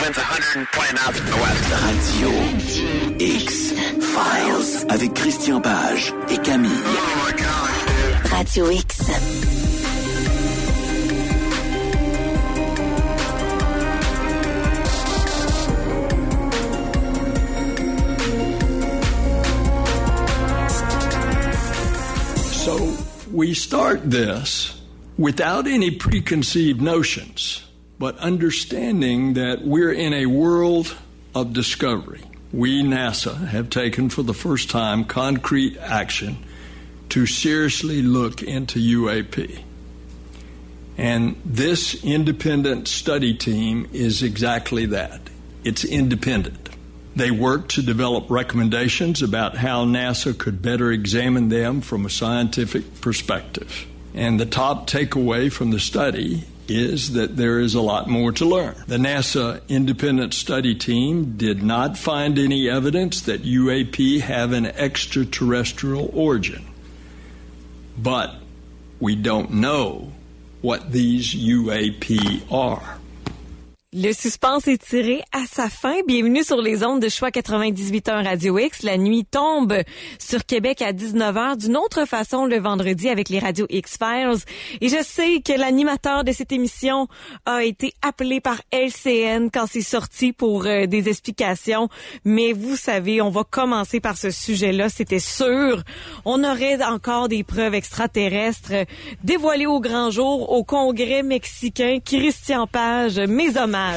winds 120 knots from the west. Radio X-Files avec Christian Page et Camille. Oh my gosh, dude. Radio X. So we start this without any preconceived notions, but understanding that we're in a world of discovery. We, NASA, have taken for the first time concrete action to seriously look into UAP. And this independent study team is exactly that. It's independent. They work to develop recommendations about how NASA could better examine them from a scientific perspective. And the top takeaway from the study is that there is a lot more to learn. The NASA independent study team did not find any evidence that UAP have an extraterrestrial origin. But we don't know what these UAP are. Le suspense est tiré à sa fin. Bienvenue sur les ondes de Choix 98.1 Radio X. La nuit tombe sur Québec à 19h d'une autre façon le vendredi avec les radios X-Files. Et je sais que l'animateur de cette émission a été appelé par LCN quand c'est sorti pour des explications. Mais vous savez, on va commencer par ce sujet-là, c'était sûr. On aurait encore des preuves extraterrestres dévoilées au grand jour au Congrès mexicain. Christian Page, mes hommages.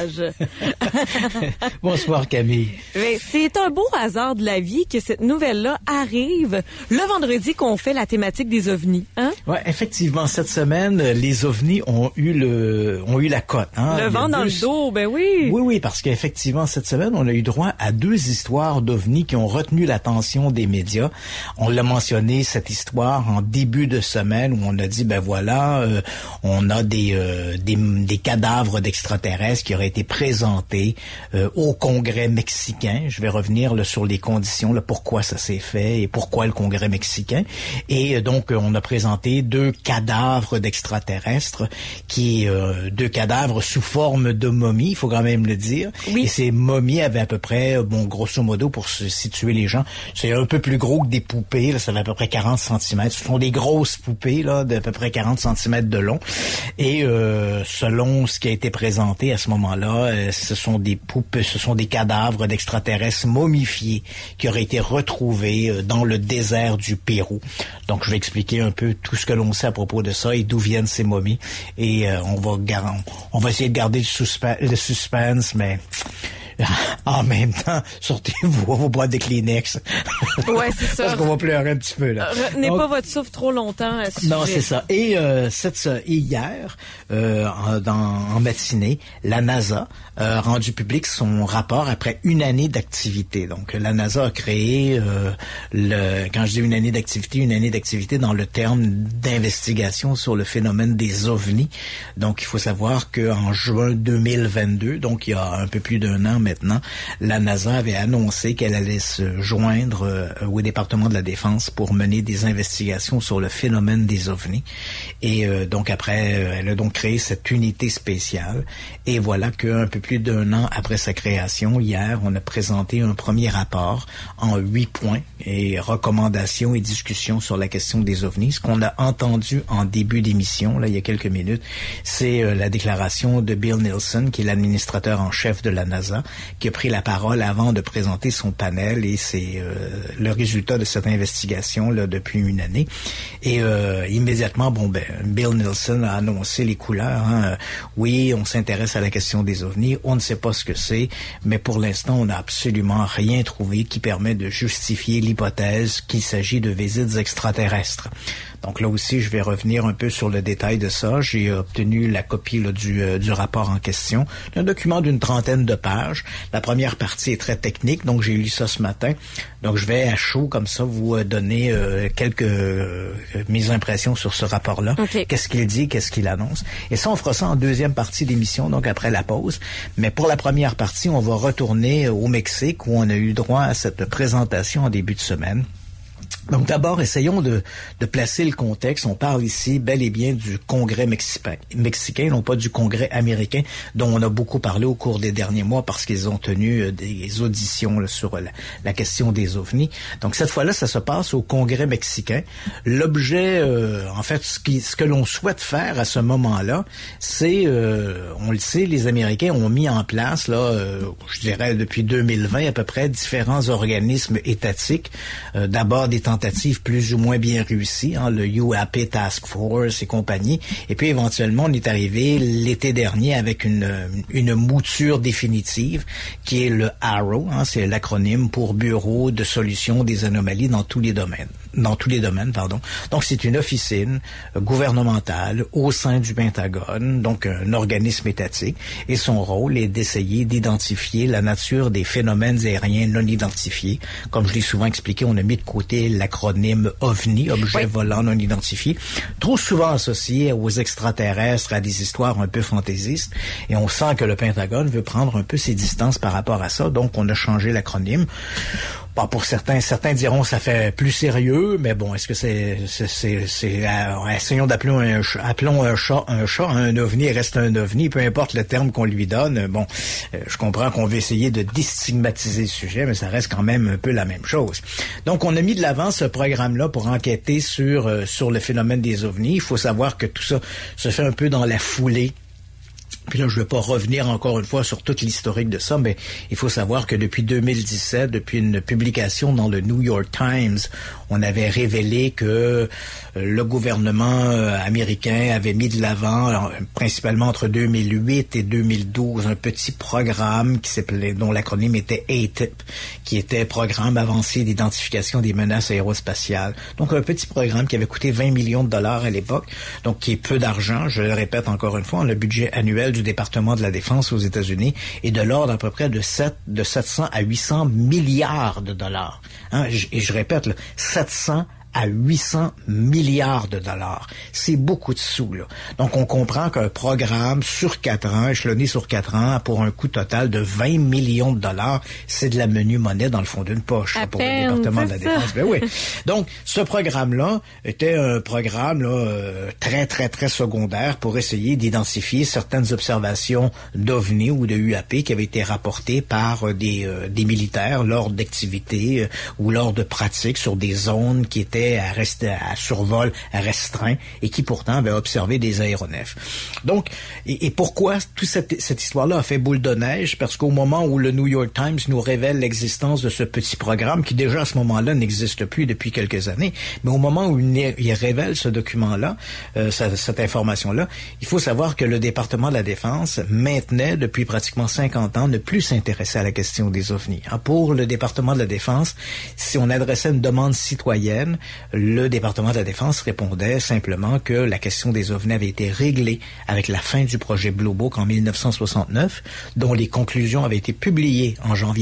Bonsoir Camille. Mais c'est un beau hasard de la vie que cette nouvelle-là arrive le vendredi qu'on fait la thématique des ovnis, hein? Ouais, effectivement, cette semaine, les ovnis ont eu la cote, hein. Le vent dans le dos, ben oui. Oui, parce qu'effectivement, cette semaine, on a eu droit à 2 histoires d'ovnis qui ont retenu l'attention des médias. On l'a mentionné, cette histoire, en début de semaine, où on a dit, ben voilà, on a des cadavres d'extraterrestres qui auraient été présentés au Congrès mexicain. Je vais revenir là, sur les conditions, là, pourquoi ça s'est fait et pourquoi le Congrès mexicain. Et donc, on a présenté 2 cadavres d'extraterrestres, 2 cadavres sous forme de momies, il faut quand même le dire. Oui. Et ces momies avaient à peu près, grosso modo, pour se situer les gens, c'est un peu plus gros que des poupées, là, ça fait à peu près 40 cm. Ce sont des grosses poupées, là, d'à peu près 40 cm de long. Et selon ce qui a été présenté à ce moment-là, ce sont des poupées, ce sont des cadavres d'extraterrestres momifiés qui auraient été retrouvés dans le désert du Pérou. Donc, je vais expliquer un peu tout ce que l'on sait à propos de ça et d'où viennent ces momies. Et on va essayer de garder le suspense, mais en même temps, sortez-vous vos boîtes de Kleenex. Ouais, c'est ça. Parce qu'on va pleurer un petit peu, là. Retenez pas votre souffle trop longtemps à ce sujet. Non, c'est ça. Et hier, en matinée, la NASA a rendu public son rapport après une année d'activité. Donc, la NASA a créé, quand je dis une année d'activité dans le terme d'investigation sur le phénomène des ovnis. Donc, il faut savoir qu'en juin 2022, donc il y a un peu plus d'1 an maintenant, la NASA avait annoncé qu'elle allait se joindre au département de la Défense pour mener des investigations sur le phénomène des ovnis. Et donc après, elle a donc créé cette unité spéciale. Et voilà qu'un peu plus d'1 an après sa création, hier, on a présenté un premier rapport en 8 points et recommandations et discussions sur la question des ovnis. Ce qu'on a entendu en début d'émission, là, il y a quelques minutes, c'est la déclaration de Bill Nelson, qui est l'administrateur en chef de la NASA, qui a pris la parole avant de présenter son panel, et c'est le résultat de cette investigation là depuis une année. Et immédiatement, Bill Nelson a annoncé les couleurs. Hein. Oui, on s'intéresse à la question des ovnis, on ne sait pas ce que c'est, mais pour l'instant, on n'a absolument rien trouvé qui permet de justifier l'hypothèse qu'il s'agit de visites extraterrestres. Donc là aussi, je vais revenir un peu sur le détail de ça. J'ai obtenu la copie là, du rapport en question. C'est un document d'une 30aine de pages. La première partie est très technique, donc j'ai lu ça ce matin. Donc je vais à chaud, comme ça, vous donner quelques mes impressions sur ce rapport-là. Okay. Qu'est-ce qu'il dit, qu'est-ce qu'il annonce. Et ça, on fera ça en deuxième partie d'émission, donc après la pause. Mais pour la première partie, on va retourner au Mexique, où on a eu droit à cette présentation en début de semaine. Donc d'abord, essayons de placer le contexte. On parle ici bel et bien du Congrès mexicain, non pas du Congrès américain, dont on a beaucoup parlé au cours des derniers mois parce qu'ils ont tenu des auditions là, sur la question des ovnis. Donc cette fois-là, ça se passe au Congrès mexicain. L'objet, en fait, ce que l'on souhaite faire à ce moment-là, c'est, on le sait, les Américains ont mis en place, là, je dirais depuis 2020 à peu près, différents organismes étatiques. D'abord des tentatives plus ou moins bien réussies, hein, le UAP Task Force et compagnie. Et puis éventuellement, on est arrivé l'été dernier avec une mouture définitive qui est le AARO, hein, c'est l'acronyme pour Bureau de solution des anomalies dans tous les domaines. Donc c'est une officine gouvernementale au sein du Pentagone, donc un organisme étatique, et son rôle est d'essayer d'identifier la nature des phénomènes aériens non identifiés. Comme je l'ai souvent expliqué, on a mis de côté l'acronyme OVNI, objet volant non identifié, trop souvent associé aux extraterrestres, à des histoires un peu fantaisistes, et on sent que le Pentagone veut prendre un peu ses distances par rapport à ça, donc on a changé l'acronyme. Bon, pour certains diront ça fait plus sérieux, mais bon, est-ce que c'est essayons appelons un chat, un ovni reste un ovni, peu importe le terme qu'on lui donne. Bon, je comprends qu'on veut essayer de déstigmatiser le sujet, mais ça reste quand même un peu la même chose. Donc, on a mis de l'avant ce programme-là pour enquêter sur le phénomène des ovnis. Il faut savoir que tout ça se fait un peu dans la foulée. Puis là, je ne vais pas revenir encore une fois sur toute l'historique de ça, mais il faut savoir que depuis 2017, depuis une publication dans le New York Times, on avait révélé que le gouvernement américain avait mis de l'avant, alors, principalement entre 2008 et 2012, un petit programme dont l'acronyme était ATIP, qui était Programme avancé d'identification des menaces aérospatiales. Donc, un petit programme qui avait coûté 20 millions de dollars à l'époque, donc qui est peu d'argent, je le répète encore une fois, le budget annuel du département de la Défense aux États-Unis est de l'ordre à peu près de 700 à 800 milliards de dollars. Hein? Et je répète, là, 700 à 800 milliards de dollars. C'est beaucoup de sous, là. Donc, on comprend qu'un programme sur 4 ans, échelonné sur 4 ans, pour un coût total de 20 millions de dollars, c'est de la menue monnaie dans le fond d'une poche, là, pour le département de la Défense. Ben oui. Donc, ce programme-là était un programme, là, très, très, très secondaire pour essayer d'identifier certaines observations d'OVNI ou de UAP qui avaient été rapportées par des militaires lors d'activités ou lors de pratiques sur des zones qui étaient à survol restreint et qui pourtant avait observé des aéronefs. Donc, et pourquoi toute cette histoire-là a fait boule de neige? Parce qu'au moment où le New York Times nous révèle l'existence de ce petit programme, qui déjà à ce moment-là n'existe plus depuis quelques années, mais au moment où il révèle ce document-là, cette information-là, il faut savoir que le département de la Défense maintenait depuis pratiquement 50 ans ne plus s'intéresser à la question des ovnis. Pour le département de la Défense, si on adressait une demande citoyenne, le département de la Défense répondait simplement que la question des ovnis avait été réglée avec la fin du projet Blue Book en 1969, dont les conclusions avaient été publiées en janvier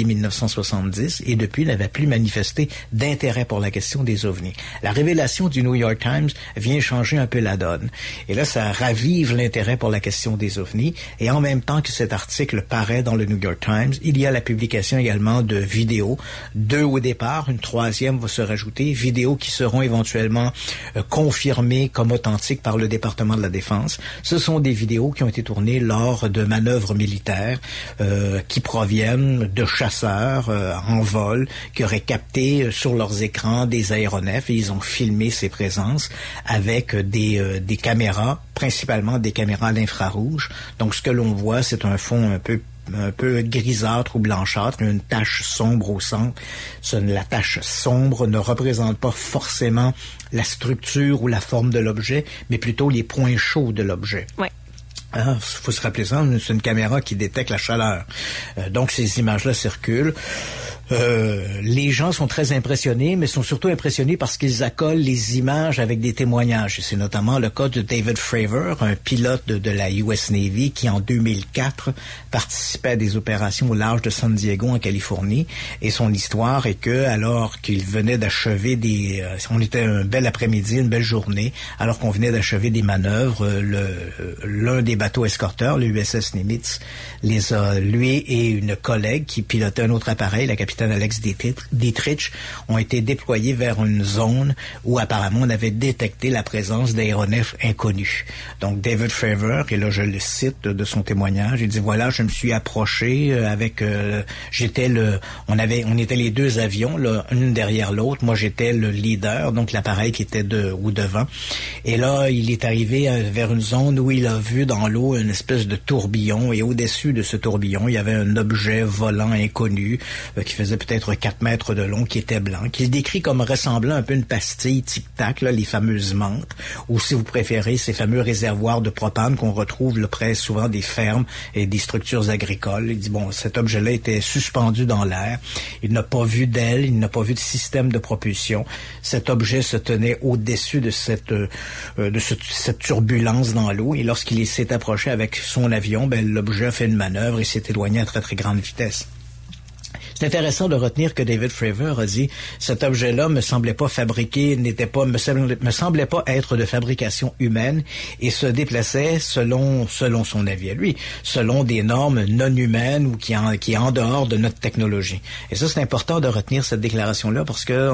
1970 et depuis n'avaient plus manifesté d'intérêt pour la question des ovnis. La révélation du New York Times vient changer un peu la donne. Et là, ça ravive l'intérêt pour la question des ovnis. Et en même temps que cet article paraît dans le New York Times, il y a la publication également de vidéos, 2 au départ, une 3e va se rajouter, vidéos qui seront éventuellement confirmées comme authentiques par le département de la Défense. Ce sont des vidéos qui ont été tournées lors de manœuvres militaires qui proviennent de chasseurs en vol qui auraient capté sur leurs écrans des aéronefs et ils ont filmé ces présences avec des caméras, principalement des caméras à l'infrarouge. Donc ce que l'on voit, c'est un fond un peu grisâtre ou blanchâtre, une tache sombre au centre. La tache sombre ne représente pas forcément la structure ou la forme de l'objet, mais plutôt les points chauds de l'objet. Ouais. Faut se rappeler ça, c'est une caméra qui détecte la chaleur. Donc ces images-là circulent. Les gens sont très impressionnés, mais sont surtout impressionnés parce qu'ils accolent les images avec des témoignages. C'est notamment le cas de David Fravor, un pilote de la US Navy qui, en 2004, participait à des opérations au large de San Diego, en Californie. Et son histoire est que, alors qu'il venait d'achever on était un bel après-midi, une belle journée, alors qu'on venait d'achever des manœuvres, l'un des bateaux escorteurs, le USS Nimitz, lui et une collègue qui pilotait un autre appareil, la capitaine capitaine Alex Dietrich, ont été déployés vers une zone où apparemment on avait détecté la présence d'aéronefs inconnus. Donc David Fravor, et là je le cite de son témoignage, il dit voilà, je me suis approché avec on était les deux avions, là, une derrière l'autre. Moi j'étais le leader, donc l'appareil qui était devant. Et là il est arrivé vers une zone où il a vu dans l'eau une espèce de tourbillon, et au-dessus de ce tourbillon il y avait un objet volant inconnu qui faisait peut-être 4 mètres de long, qui était blanc, qu'il décrit comme ressemblant un peu une pastille tic-tac, là, les fameuses menthes, ou si vous préférez, ces fameux réservoirs de propane qu'on retrouve là, près souvent des fermes et des structures agricoles. Il dit, bon, cet objet-là était suspendu dans l'air. Il n'a pas vu d'aile, il n'a pas vu de système de propulsion. Cet objet se tenait au-dessus de cette turbulence dans l'eau, et lorsqu'il s'est approché avec son avion, l'objet a fait une manœuvre et s'est éloigné à très très grande vitesse. C'est intéressant de retenir que David Fravor a dit cet objet-là me semblait pas être de fabrication humaine et se déplaçait selon son avis à lui, selon des normes non humaines ou qui est en dehors de notre technologie. Et ça, c'est important de retenir cette déclaration-là parce que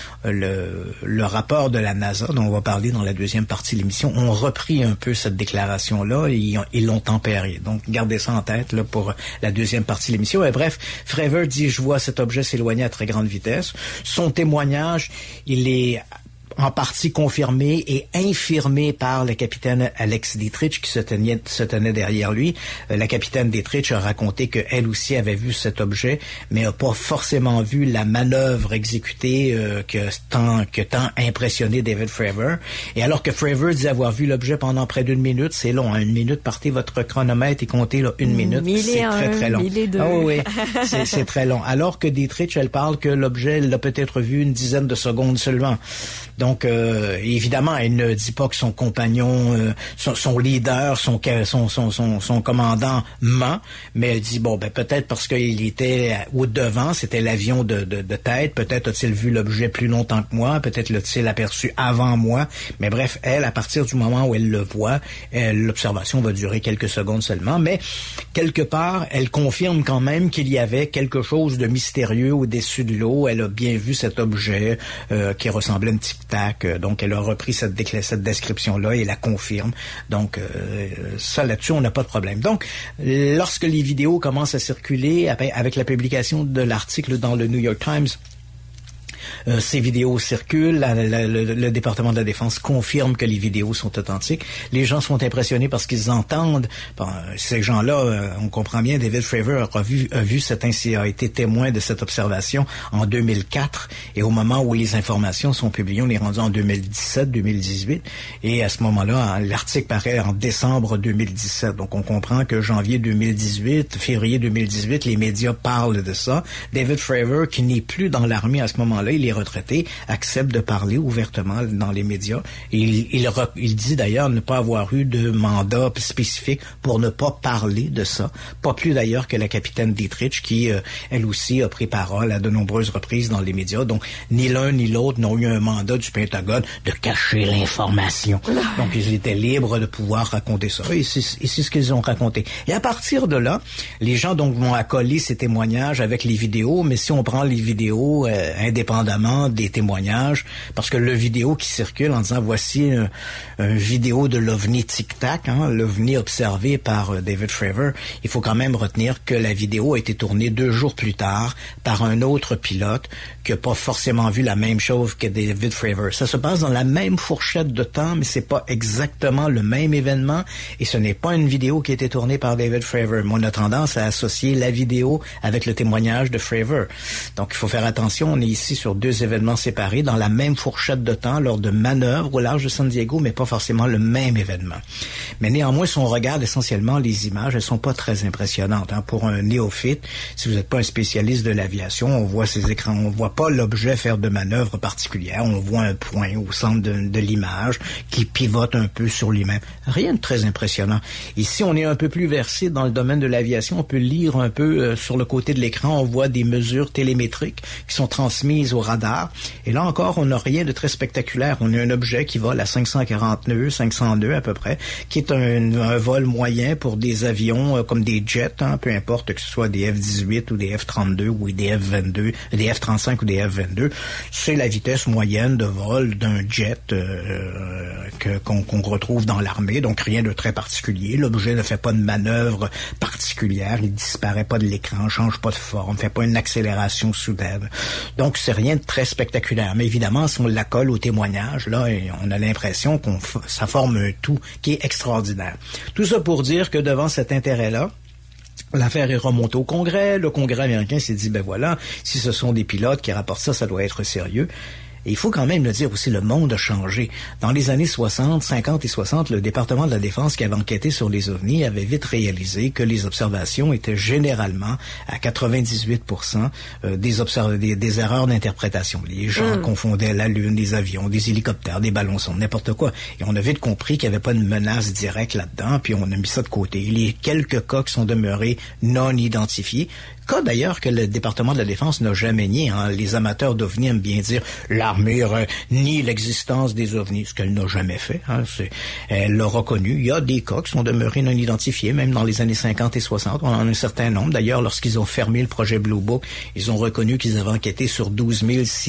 le rapport de la NASA, dont on va parler dans la deuxième partie de l'émission, ont repris un peu cette déclaration-là et ils l'ont tempérée. Donc, gardez ça en tête là pour la deuxième partie de l'émission. Et bref, Fravor dit je vois cet objet s'éloigner à très grande vitesse. Son témoignage, il est en partie confirmé et infirmé par le capitaine Alex Dietrich qui se tenait derrière lui. La capitaine Dietrich a raconté qu'elle aussi avait vu cet objet, mais n'a pas forcément vu la manœuvre exécutée que tant impressionné David Fravor. Et alors que Fravor dit avoir vu l'objet pendant près d'1 minute, c'est long, hein, 1 minute, partez votre chronomètre et comptez là, 1 minute, c'est très très long. 1002. Ah oui, c'est très long. Alors que Dietrich, elle parle que l'objet, elle l'a peut-être vu une dizaine de secondes seulement. Donc, évidemment, elle ne dit pas que son compagnon, son leader, son commandant ment, mais elle dit, bon, peut-être parce qu'il était au devant, c'était l'avion de tête, peut-être a-t-il vu l'objet plus longtemps que moi, peut-être l'a-t-il aperçu avant moi, mais bref, elle, à partir du moment où elle le voit, l'observation va durer quelques secondes seulement, mais quelque part, elle confirme quand même qu'il y avait quelque chose de mystérieux au-dessus de l'eau. Elle a bien vu cet objet qui ressemblait à une tic-tac, donc elle a repris cette description-là et la confirme. Donc, ça, là-dessus, on n'a pas de problème. Donc, lorsque les vidéos commencent à circuler, avec la publication de l'article dans le New York Times, ces vidéos circulent, le département de la Défense confirme que les vidéos sont authentiques. Les gens sont impressionnés parce qu'ils entendent. Bon, ces gens-là, on comprend bien, David Fravor a été témoin de cette observation en 2004, et au moment où les informations sont publiées, on est rendu en 2017-2018, et à ce moment-là, l'article paraît en décembre 2017. Donc on comprend que janvier 2018, février 2018, les médias parlent de ça. David Fravor, qui n'est plus dans l'armée à ce moment-là, il est retraité, accepte de parler ouvertement dans les médias. Et il dit d'ailleurs ne pas avoir eu de mandat spécifique pour ne pas parler de ça. Pas plus d'ailleurs que la capitaine Dietrich qui, elle aussi, a pris parole à de nombreuses reprises dans les médias. Donc, ni l'un ni l'autre n'ont eu un mandat du Pentagone de cacher l'information. Donc, ils étaient libres de pouvoir raconter ça. Et c'est ce qu'ils ont raconté. Et à partir de là, les gens donc vont accoler ces témoignages avec les vidéos, mais si on prend les vidéos indépendamment des témoignages, parce que le vidéo qui circule en disant voici un vidéo de l'OVNI Tic-Tac, hein, l'OVNI observé par David Fravor, il faut quand même retenir que la vidéo a été tournée 2 jours plus tard par un autre pilote qui n'a pas forcément vu la même chose que David Fravor. Ça se passe dans la même fourchette de temps, mais c'est pas exactement le même événement et ce n'est pas une vidéo qui a été tournée par David Fravor. Mais on a tendance à associer la vidéo avec le témoignage de Fravor. Donc il faut faire attention, on est ici sur 2 événements séparés dans la même fourchette de temps lors de manœuvres au large de San Diego, mais pas forcément le même événement. Mais néanmoins, si on regarde essentiellement les images, elles sont pas très impressionnantes. Hein. Pour un néophyte, si vous n'êtes pas un spécialiste de l'aviation, on voit ces écrans, on voit pas l'objet faire de manœuvres particulières, on voit un point au centre de l'image qui pivote un peu sur lui-même. Rien de très impressionnant. Ici, on est un peu plus versé dans le domaine de l'aviation, on peut lire un peu sur le côté de l'écran, on voit des mesures télémétriques qui sont transmises au radar. Et là encore, on n'a rien de très spectaculaire. On a un objet qui vole à 540 nœuds, 500 nœuds à peu près, qui est un vol moyen pour des avions comme des jets, peu importe que ce soit des F-18 ou des F-32 ou des F-22, des F-35 ou des F-22, c'est la vitesse moyenne de vol d'un jet qu'on retrouve dans l'armée, donc rien de très particulier. L'objet ne fait pas de manœuvre particulière, il disparaît pas de l'écran, change pas de forme, fait pas une accélération soudaine. Donc c'est rien de très spectaculaire. Mais évidemment, si on l'accole au témoignage, là, on a l'impression ça forme un tout qui est extraordinaire. Tout ça pour dire que devant cet intérêt-là, l'affaire est remontée au Congrès. Le Congrès américain s'est dit, ben voilà, si ce sont des pilotes qui rapportent ça, ça doit être sérieux. Et il faut quand même le dire aussi, le monde a changé. Dans les années 60, 50 et 60, le département de la Défense qui avait enquêté sur les ovnis avait vite réalisé que les observations étaient généralement à 98% des erreurs d'interprétation. Les gens confondaient la Lune, des avions, des hélicoptères, des ballons sondes, n'importe quoi. Et on a vite compris qu'il n'y avait pas de menace directe là-dedans, puis on a mis ça de côté. Les quelques cas qui sont demeurés non identifiés, cas d'ailleurs que le département de la Défense n'a jamais nié. Les amateurs d'ovnis aiment bien dire l'armée nie l'existence des ovnis, ce qu'elle n'a jamais fait. Elle l'a reconnu. Il y a des cas qui sont demeurés non identifiés, même dans les années 50 et 60. On en a un certain nombre. D'ailleurs, lorsqu'ils ont fermé le projet Blue Book, ils ont reconnu qu'ils avaient enquêté sur 12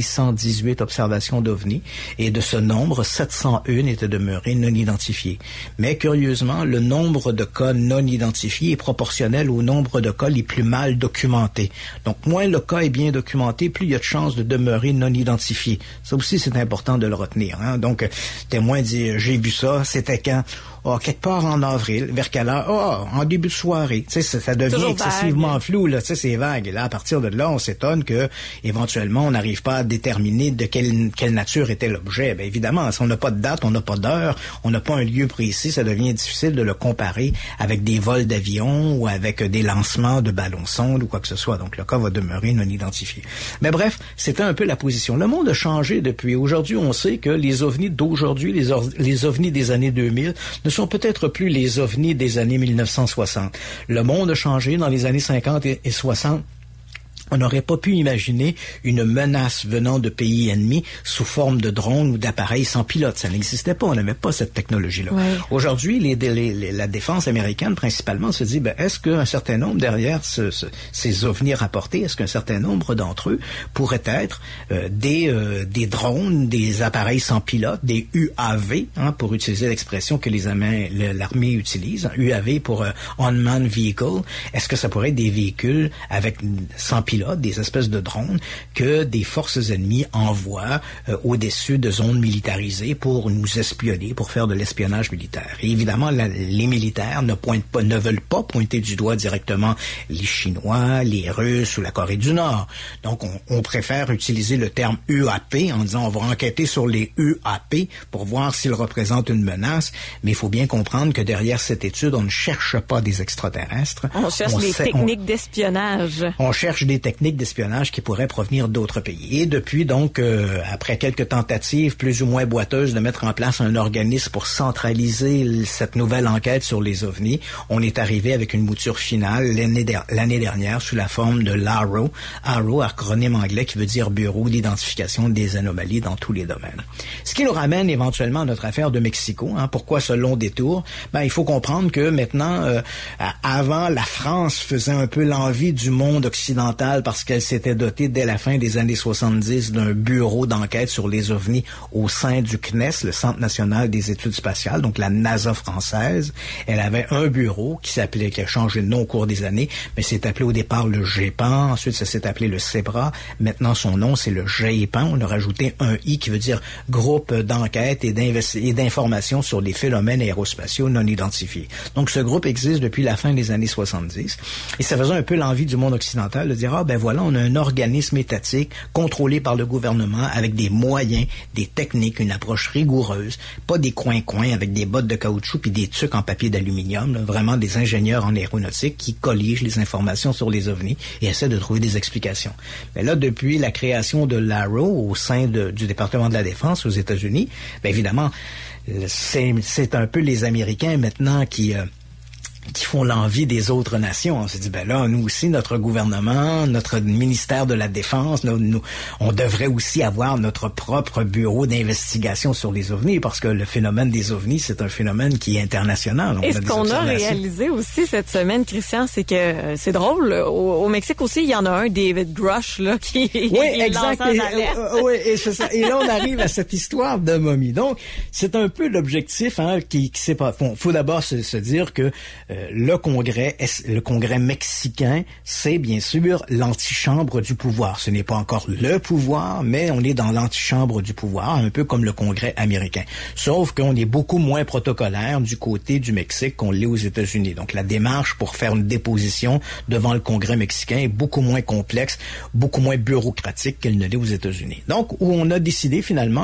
618 observations d'ovnis. Et de ce nombre, 701 étaient demeurés non identifiés. Mais curieusement, le nombre de cas non identifiés est proportionnel au nombre de cas les plus mal documentés. Donc, moins le cas est bien documenté, plus il y a de chances de demeurer non identifié. Ça aussi, c'est important de le retenir. Donc, témoin dit, j'ai vu ça, c'était quand? Quelque part en avril, vers quelle heure? En début de soirée. Tu sais, ça devient toujours excessivement vague. Flou, là. Tu sais, c'est vague. Et là, à partir de là, on s'étonne que, éventuellement, on n'arrive pas à déterminer de quelle nature était l'objet. Bien, évidemment, si on n'a pas de date, on n'a pas d'heure, on n'a pas un lieu précis, ça devient difficile de le comparer avec des vols d'avions ou avec des lancements de ballons sondes ou quoi que ce soit. Donc, le cas va demeurer non identifié. Mais bref, c'était un peu la position. Le monde a changé depuis. Aujourd'hui, on sait que les ovnis d'aujourd'hui, les ovnis des années 2000, ne sont peut-être plus les ovnis des années 1960. Le monde a changé dans les années 50 et 60. On n'aurait pas pu imaginer une menace venant de pays ennemis sous forme de drones ou d'appareils sans pilote. Ça n'existait pas. On n'avait pas cette technologie-là. Ouais. Aujourd'hui, la défense américaine, principalement, se dit, est-ce qu'un certain nombre derrière ces ovnis rapportés, est-ce qu'un certain nombre d'entre eux pourraient être des drones, des appareils sans pilote, des UAV, pour utiliser l'expression que l'armée utilise, UAV pour Unmanned Vehicle. Est-ce que ça pourrait être des véhicules sans pilote, des espèces de drones que des forces ennemies envoient au-dessus de zones militarisées pour nous espionner, pour faire de l'espionnage militaire. Et évidemment, les militaires ne veulent pas pointer du doigt directement les Chinois, les Russes ou la Corée du Nord. Donc, on préfère utiliser le terme UAP en disant on va enquêter sur les UAP pour voir s'ils représentent une menace. Mais il faut bien comprendre que derrière cette étude, on ne cherche pas des extraterrestres. On cherche des techniques d'espionnage. On cherche des techniques d'espionnage qui pourraient provenir d'autres pays. Et depuis, donc, après quelques tentatives plus ou moins boiteuses de mettre en place un organisme pour centraliser cette nouvelle enquête sur les ovnis, on est arrivé avec une mouture finale l'année dernière sous la forme de l'AARO. AARO, acronyme anglais qui veut dire Bureau d'identification des anomalies dans tous les domaines. Ce qui nous ramène éventuellement à notre affaire de Mexico. Pourquoi ce long détour? Il faut comprendre que maintenant, avant, la France faisait un peu l'envie du monde occidental parce qu'elle s'était dotée dès la fin des années 70 d'un bureau d'enquête sur les ovnis au sein du CNES, le Centre national des études spatiales, donc la NASA française. Elle avait un bureau qui a changé de nom au cours des années, mais c'est appelé au départ le GEPAN, ensuite ça s'est appelé le CEBRA, maintenant son nom c'est le GEPAN, on a rajouté un I qui veut dire groupe d'enquête et d'information sur les phénomènes aérospatiaux non identifiés. Donc ce groupe existe depuis la fin des années 70 et ça faisait un peu l'envie du monde occidental de dire voilà, on a un organisme étatique contrôlé par le gouvernement avec des moyens, des techniques, une approche rigoureuse, pas des coins-coins avec des bottes de caoutchouc puis des tucs en papier d'aluminium, vraiment des ingénieurs en aéronautique qui colligent les informations sur les ovnis et essaient de trouver des explications. Mais là, depuis la création de l'AARO au sein du département de la Défense aux États-Unis, évidemment, c'est un peu les Américains maintenant qui qui font l'envie des autres nations. On s'est dit, ben là, nous aussi, notre gouvernement, notre ministère de la Défense, on devrait aussi avoir notre propre bureau d'investigation sur les ovnis, parce que le phénomène des ovnis, c'est un phénomène qui est international. Et ce qu'on a réalisé aussi cette semaine, Christian, c'est que c'est drôle. Au Mexique aussi, il y en a un, David Grush, là, qui est lanceur d'alerte. Oui, et c'est ça. Et là, on arrive à cette histoire de momie. Donc, c'est un peu l'objectif, qui s'est pas. Bon, faut d'abord se dire que le Congrès mexicain, c'est bien sûr l'antichambre du pouvoir. Ce n'est pas encore le pouvoir, mais on est dans l'antichambre du pouvoir, un peu comme le Congrès américain. Sauf qu'on est beaucoup moins protocolaire du côté du Mexique qu'on l'est aux États-Unis. Donc, la démarche pour faire une déposition devant le Congrès mexicain est beaucoup moins complexe, beaucoup moins bureaucratique qu'elle ne l'est aux États-Unis. Donc, où on a décidé finalement,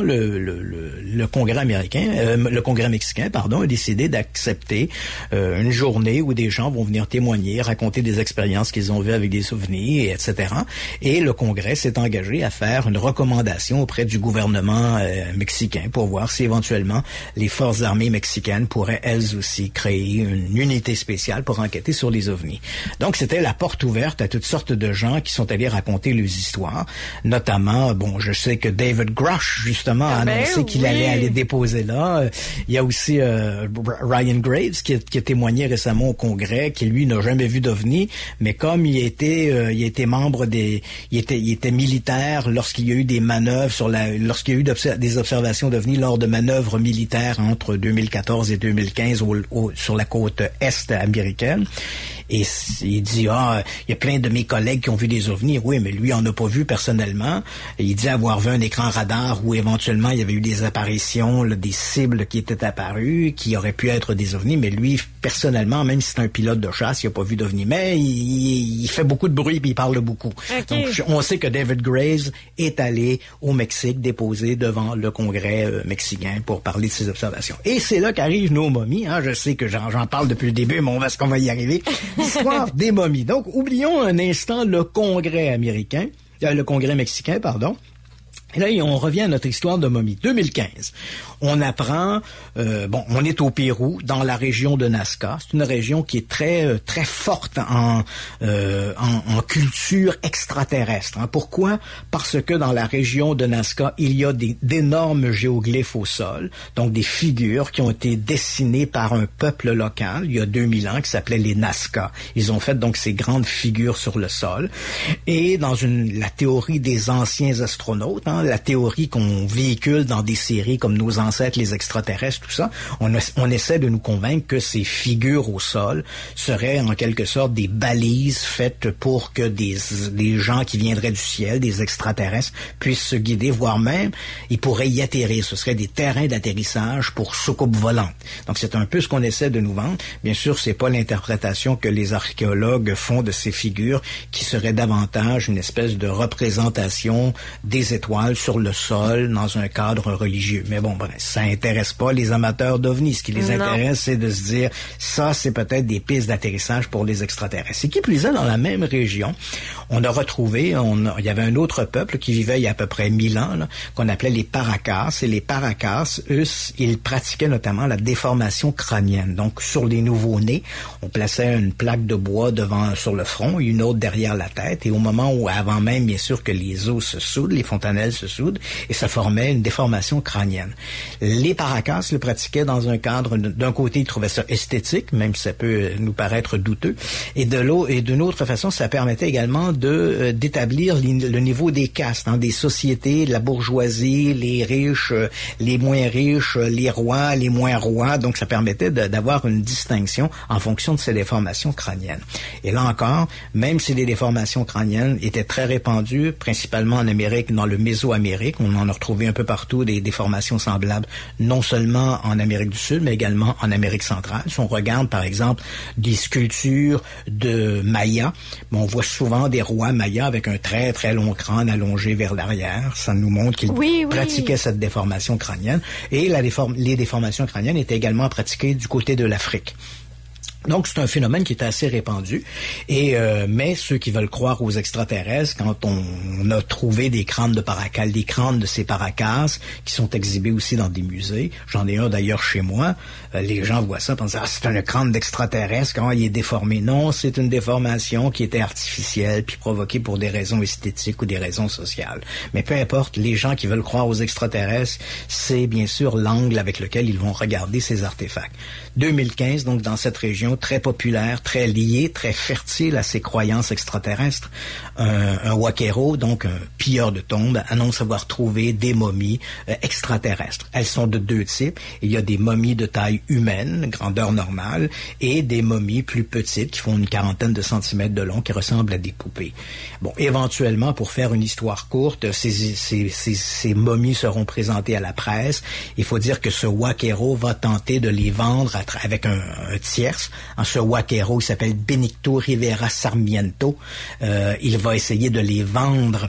le Congrès américain, le Congrès mexicain, a décidé d'accepter une journée où des gens vont venir témoigner, raconter des expériences qu'ils ont vues avec des souvenirs, etc. Et le Congrès s'est engagé à faire une recommandation auprès du gouvernement mexicain pour voir si éventuellement les forces armées mexicaines pourraient elles aussi créer une unité spéciale pour enquêter sur les ovnis. Donc c'était la porte ouverte à toutes sortes de gens qui sont allés raconter leurs histoires, notamment, je sais que David Grush justement a annoncé qu'il allait aller déposer là. Il y a aussi Ryan Graves qui a témoigné récemment au Congrès, qui lui n'a jamais vu d'ovni, mais comme il était membre il était militaire lorsqu'il y a eu des manœuvres lorsqu'il y a eu des observations d'ovnis lors de manœuvres militaires entre 2014 et 2015 sur la côte est américaine. Et il dit, il y a plein de mes collègues qui ont vu des ovnis. Oui, mais lui, en a pas vu personnellement. Et il dit avoir vu un écran radar où éventuellement il y avait eu des apparitions, des cibles qui étaient apparues, qui auraient pu être des ovnis. Mais lui, personnellement, même si c'est un pilote de chasse, il n'a pas vu d'ovnis. Mais il fait beaucoup de bruit et il parle beaucoup. Okay. Donc, on sait que David Graves est allé au Mexique déposer devant le Congrès mexicain pour parler de ses observations. Et c'est là qu'arrivent nos momies. Je sais que j'en parle depuis le début, mais est-ce qu'on va y arriver? L'histoire des momies. Donc, oublions un instant le Congrès mexicain, Et là, on revient à notre histoire de momie. 2015. On apprend, on est au Pérou, dans la région de Nazca. C'est une région qui est très très forte en culture extraterrestre. Pourquoi? Parce que dans la région de Nazca, il y a d'énormes géoglyphes au sol, donc des figures qui ont été dessinées par un peuple local il y a 2000 ans qui s'appelait les Nazca. Ils ont fait donc ces grandes figures sur le sol. Et dans la théorie des anciens astronautes, la théorie qu'on véhicule dans des séries comme Nos ancêtres, les extraterrestres, tout ça, on essaie de nous convaincre que ces figures au sol seraient en quelque sorte des balises faites pour que des gens qui viendraient du ciel, des extraterrestres, puissent se guider, voire même, ils pourraient y atterrir. Ce seraient des terrains d'atterrissage pour soucoupes volantes. Donc c'est un peu ce qu'on essaie de nous vendre. Bien sûr, c'est pas l'interprétation que les archéologues font de ces figures, qui serait davantage une espèce de représentation des étoiles sur le sol dans un cadre religieux. Mais bon, bref, ça intéresse pas les amateurs d'ovnis. Ce qui les intéresse, c'est de se dire, ça, c'est peut-être des pistes d'atterrissage pour les extraterrestres. Et qui plus est, dans la même région, on a retrouvé, il y avait un autre peuple qui vivait il y a à peu près 1000 ans, qu'on appelait les Paracas. Et les Paracas, eux, ils pratiquaient notamment la déformation crânienne. Donc, sur les nouveau-nés, on plaçait une plaque de bois sur le front et une autre derrière la tête. Et au moment où, avant même, bien sûr, que les os se soudent, les fontanelles se soudent, et ça formait une déformation crânienne. Les Paracas le pratiquaient dans un cadre, d'un côté, ils trouvaient ça esthétique, même si ça peut nous paraître douteux, et d'une autre façon, ça permettait également d'établir le niveau des castes, des sociétés, la bourgeoisie, les riches, les moins riches, les rois, les moins rois. Donc, ça permettait d'avoir une distinction en fonction de ces déformations crâniennes. Et là encore, même si les déformations crâniennes étaient très répandues, principalement en Amérique, dans le Mésoamérique, on en a retrouvé un peu partout des déformations semblables, non seulement en Amérique du Sud, mais également en Amérique centrale. Si on regarde, par exemple, des sculptures de Mayas, on voit souvent des rois mayas avec un très, très long crâne allongé vers l'arrière. Ça nous montre qu'ils pratiquaient cette déformation crânienne. Et les déformations crâniennes étaient également pratiquées du côté de l'Afrique. Donc, c'est un phénomène qui est assez répandu. Et mais ceux qui veulent croire aux extraterrestres, quand on a trouvé des crânes de paracas, des crânes de ces paracas qui sont exhibés aussi dans des musées, j'en ai un d'ailleurs chez moi, les gens voient ça et pensent « Ah, c'est un crâne d'extraterrestre, comment il est déformé ?» Non, c'est une déformation qui était artificielle puis provoquée pour des raisons esthétiques ou des raisons sociales. Mais peu importe, les gens qui veulent croire aux extraterrestres, c'est bien sûr l'angle avec lequel ils vont regarder ces artefacts. 2015, donc dans cette région très populaire, très liée, très fertile à ces croyances extraterrestres, un Wakero, donc un pilleur de tombes, annonce avoir trouvé des momies extraterrestres. Elles sont de deux types. Il y a des momies de taille humaine, grandeur normale, et des momies plus petites qui font une quarantaine de centimètres de long, qui ressemblent à des poupées. Bon, éventuellement, pour faire une histoire courte, ces momies seront présentées à la presse. Il faut dire que ce Wakero va tenter de les vendre avec un tierce. Ce Wakero, il s'appelle Benito Rivera Sarmiento. Il va essayer de les vendre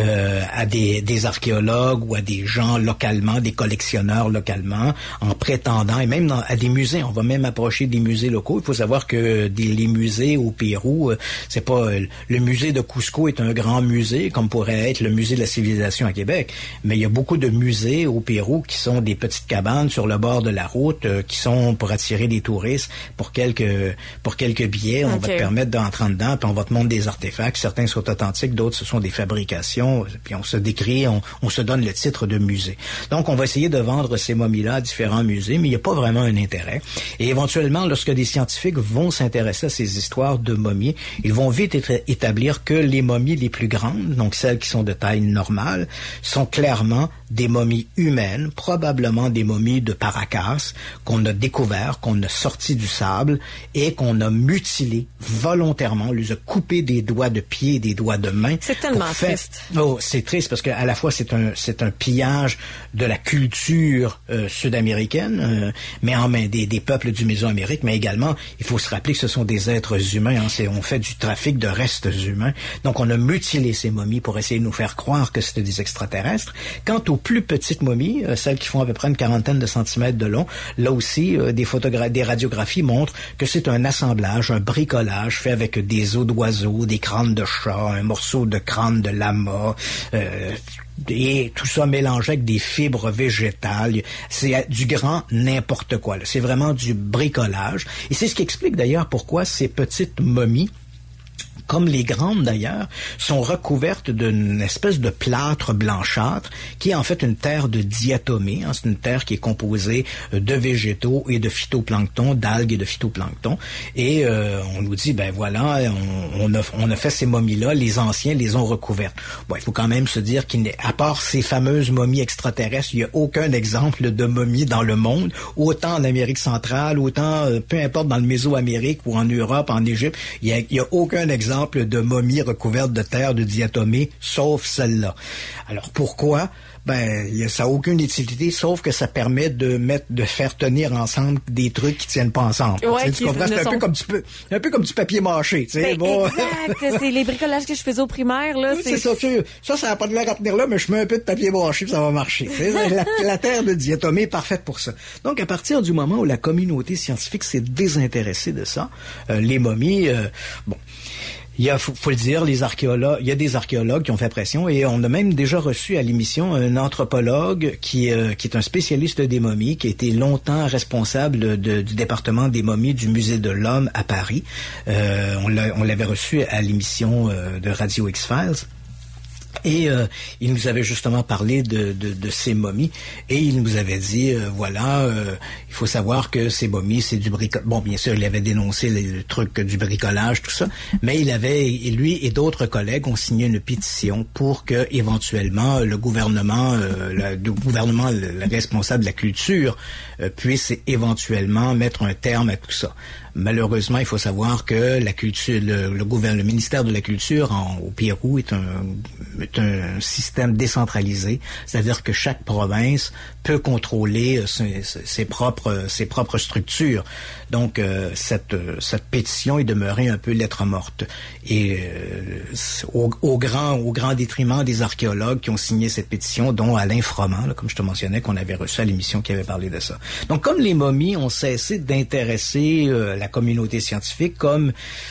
à des archéologues ou à des gens localement, des collectionneurs localement, en prétendant, et même à des musées. On va même approcher des musées locaux. Il faut savoir que les musées au Pérou, c'est pas le musée de Cusco est un grand musée, comme pourrait être le musée de la civilisation à Québec. Mais il y a beaucoup de musées au Pérou qui sont des petites cabanes sur le bord de la route, qui sont pour attirer des touristes pour quelques billets. On va te permettre d'entrer dedans, puis on va te montrer des artefacts. Certains sont authentiques, d'autres ce sont des fabrications. Puis on se décrit, on se donne le titre de musée. Donc on va essayer de vendre ces momies-là à différents musées, mais il n'y a pas vraiment un intérêt. Et éventuellement, lorsque des scientifiques vont s'intéresser à ces histoires de momies, ils vont vite établir que les momies les plus grandes, donc celles qui sont de taille normale, sont clairement des momies humaines, probablement des momies de paracas qu'on a découvert, qu'on a sorti du sable et qu'on a mutilé volontairement. On les a coupé des doigts de pied et des doigts de main. C'est tellement triste. Oh, c'est triste parce qu'à la fois c'est un pillage de la culture sud-américaine, mais en main des peuples du Mésoamérique, mais également il faut se rappeler que ce sont des êtres humains. On fait du trafic de restes humains. Donc on a mutilé ces momies pour essayer de nous faire croire que c'était des extraterrestres. Quant aux plus petites momies, celles qui font à peu près une quarantaine de centimètres de long, là aussi des radiographies montrent que c'est un assemblage, un bricolage fait avec des os d'oiseaux, des crânes de chat, un morceau de crâne de lama, et tout ça mélangé avec des fibres végétales. C'est du grand n'importe quoi. C'est vraiment du bricolage. Et c'est ce qui explique d'ailleurs pourquoi ces petites momies, comme les grandes d'ailleurs, sont recouvertes d'une espèce de plâtre blanchâtre qui est en fait une terre de diatomée. C'est une terre qui est composée de végétaux et de phytoplancton, d'algues et de phytoplancton. Et on nous dit, ben voilà, on a fait ces momies-là, les anciens les ont recouvertes. Bon, il faut quand même se dire qu'à part ces fameuses momies extraterrestres, il n'y a aucun exemple de momie dans le monde, autant en Amérique centrale, autant, peu importe, dans le Mésoamérique ou en Europe, en Égypte, il y a aucun exemple de momies recouvertes de terre de diatomée, sauf celle-là. Alors pourquoi? Ben, ça n'a aucune utilité, sauf que ça permet de faire tenir ensemble des trucs qui tiennent pas ensemble. Ouais, tu comprends? C'est un peu comme du papier mâché, tu sais. Ben, exact. C'est les bricolages que je faisais au primaire, là. Oui, c'est ça. Ça n'a pas de l'air à tenir là, mais je mets un peu de papier mâché puis ça va marcher. la terre de diatomée est parfaite pour ça. Donc, à partir du moment où la communauté scientifique s'est désintéressée de ça, les momies, faut le dire, il y a des archéologues qui ont fait pression et on a même déjà reçu à l'émission un anthropologue qui est un spécialiste des momies, qui a été longtemps responsable du département des momies du Musée de l'Homme à Paris. On l'avait reçu à l'émission de Radio X-Files. Et il nous avait justement parlé de ces momies et il nous avait dit il faut savoir que ces momies c'est du bricolage. Bon, bien sûr, il avait dénoncé le truc du bricolage, tout ça, mais lui et d'autres collègues ont signé une pétition pour que éventuellement le gouvernement le responsable de la culture puisse éventuellement mettre un terme à tout ça. Malheureusement, il faut savoir que la culture, le ministère de la Culture au Pérou est un système décentralisé, c'est-à-dire que chaque province peut contrôler ses propres structures. Donc, cette pétition est demeurée un peu lettre morte. Et au grand détriment des archéologues qui ont signé cette pétition, dont Alain Froment, là, comme je te mentionnais, qu'on avait reçu à l'émission qui avait parlé de ça. Donc, comme les momies ont cessé d'intéresser la la communauté scientifique, comme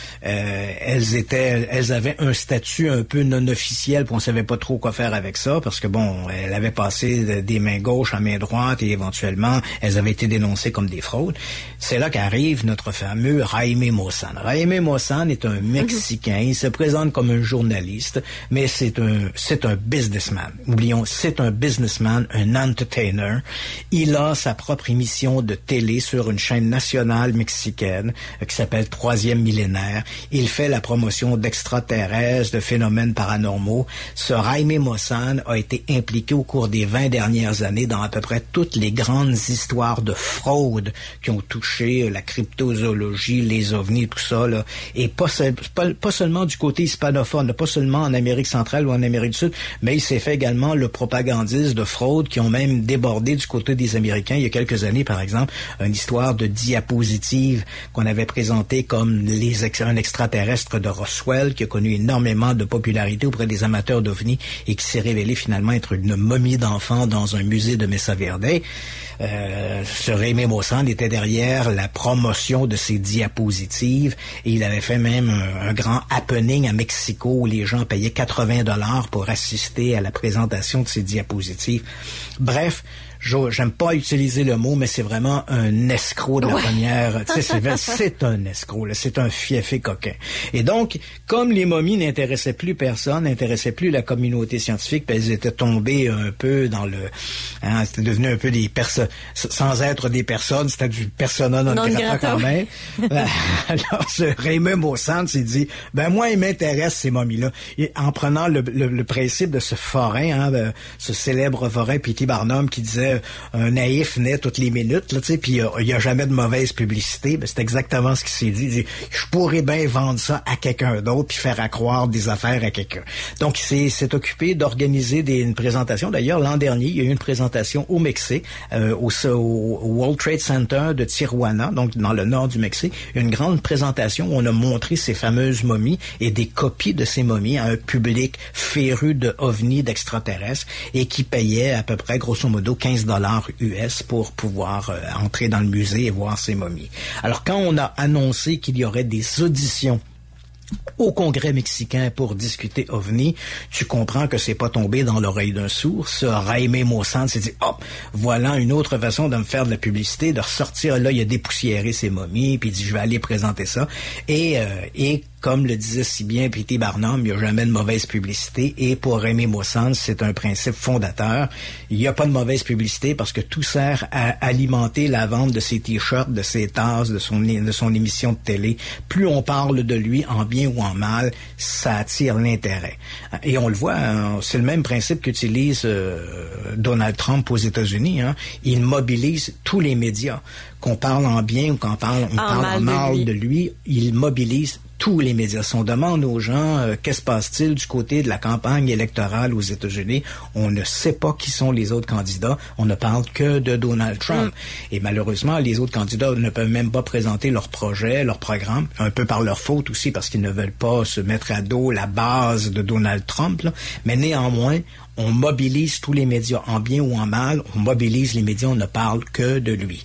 elles avaient un statut un peu non officiel, puis on savait pas trop quoi faire avec ça, parce que bon, elles avaient passé des mains gauches à main droite et éventuellement, elles avaient été dénoncées comme des fraudes. C'est là qu'arrive notre fameux Jaime Maussan. Jaime Maussan est un Mexicain, il se présente comme un journaliste, mais c'est un businessman. Oublions, c'est un businessman, un entertainer. Il a sa propre émission de télé sur une chaîne nationale mexicaine qui s'appelle Troisième Millénaire. Il fait la promotion d'extraterrestres, de phénomènes paranormaux. Ce Jaime Maussan a été impliqué au cours des 20 dernières années dans à peu près toutes les grandes histoires de fraude qui ont touché la cryptozoologie, les ovnis, tout ça, là. Et pas seulement du côté hispanophone, pas seulement en Amérique centrale ou en Amérique du Sud, mais il s'est fait également le propagandiste de fraude qui ont même débordé du côté des Américains. Il y a quelques années, par exemple, une histoire de diapositive qu'on avait présentée comme un extraterrestre de Roswell qui a connu énormément de popularité auprès des amateurs d'ovnis et qui s'est révélé finalement être une momie d'enfant dans un musée de Mesa Verde. Ce Jaime Maussan était derrière la promotion de ces diapositives et il avait fait même un grand happening à Mexico où les gens payaient $80 pour assister à la présentation de ces diapositives. Bref, j'aime pas utiliser le mot, mais c'est vraiment un escroc de la première. Tu sais, c'est un escroc, là, c'est un fiefé coquin. Et donc, comme les momies n'intéressaient plus personne, n'intéressaient plus la communauté scientifique, puis elles étaient tombées un peu dans le, c'était devenu un peu des personnes, sans être des personnes, c'était du persona non grata quand même. Alors, ce Jaime Maussan s'est dit, moi, il m'intéresse ces momies-là. Et en prenant le principe de ce forain, ce célèbre forain P.T. Barnum qui disait un naïf naît toutes les minutes, là, tu sais, puis il y a jamais de mauvaise publicité. C'est exactement ce qu'il s'est dit. Il dit, je pourrais bien vendre ça à quelqu'un d'autre puis faire accroire des affaires à quelqu'un. Donc, il s'est occupé d'organiser une présentation. D'ailleurs, l'an dernier, il y a eu une présentation au Mexique, au World Trade Center de Tijuana, donc dans le nord du Mexique. Une grande présentation où on a montré ces fameuses momies et des copies de ces momies à un public féru de ovnis, d'extraterrestres, et qui payait à peu près, grosso modo, $15 US pour pouvoir entrer dans le musée et voir ces momies. Alors, quand on a annoncé qu'il y aurait des auditions au Congrès mexicain pour discuter OVNI, tu comprends que c'est pas tombé dans l'oreille d'un sourd. Ce Jaime Maussan s'est dit, voilà une autre façon de me faire de la publicité, de ressortir, là, il a dépoussiéré ses momies, puis il dit, je vais aller présenter ça. Et comme le disait si bien P.T. Barnum, il n'y a jamais de mauvaise publicité. Et pour Jaime Maussan, c'est un principe fondateur. Il n'y a pas de mauvaise publicité parce que tout sert à alimenter la vente de ses t-shirts, de ses tasses, de son émission de télé. Plus on parle de lui, en bien ou en mal, ça attire l'intérêt. Et on le voit, c'est le même principe qu'utilise Donald Trump aux États-Unis. Il mobilise tous les médias. Qu'on parle en bien ou qu'on parle en mal de lui, il mobilise tous les médias. Si on demande aux gens qu'est-ce qui se passe-t-il du côté de la campagne électorale aux États-Unis, on ne sait pas qui sont les autres candidats. On ne parle que de Donald Trump. Et malheureusement, les autres candidats ne peuvent même pas présenter leur projet, leur programme, un peu par leur faute aussi, parce qu'ils ne veulent pas se mettre à dos la base de Donald Trump, là. Mais néanmoins, on mobilise tous les médias, en bien ou en mal, on mobilise les médias, on ne parle que de lui.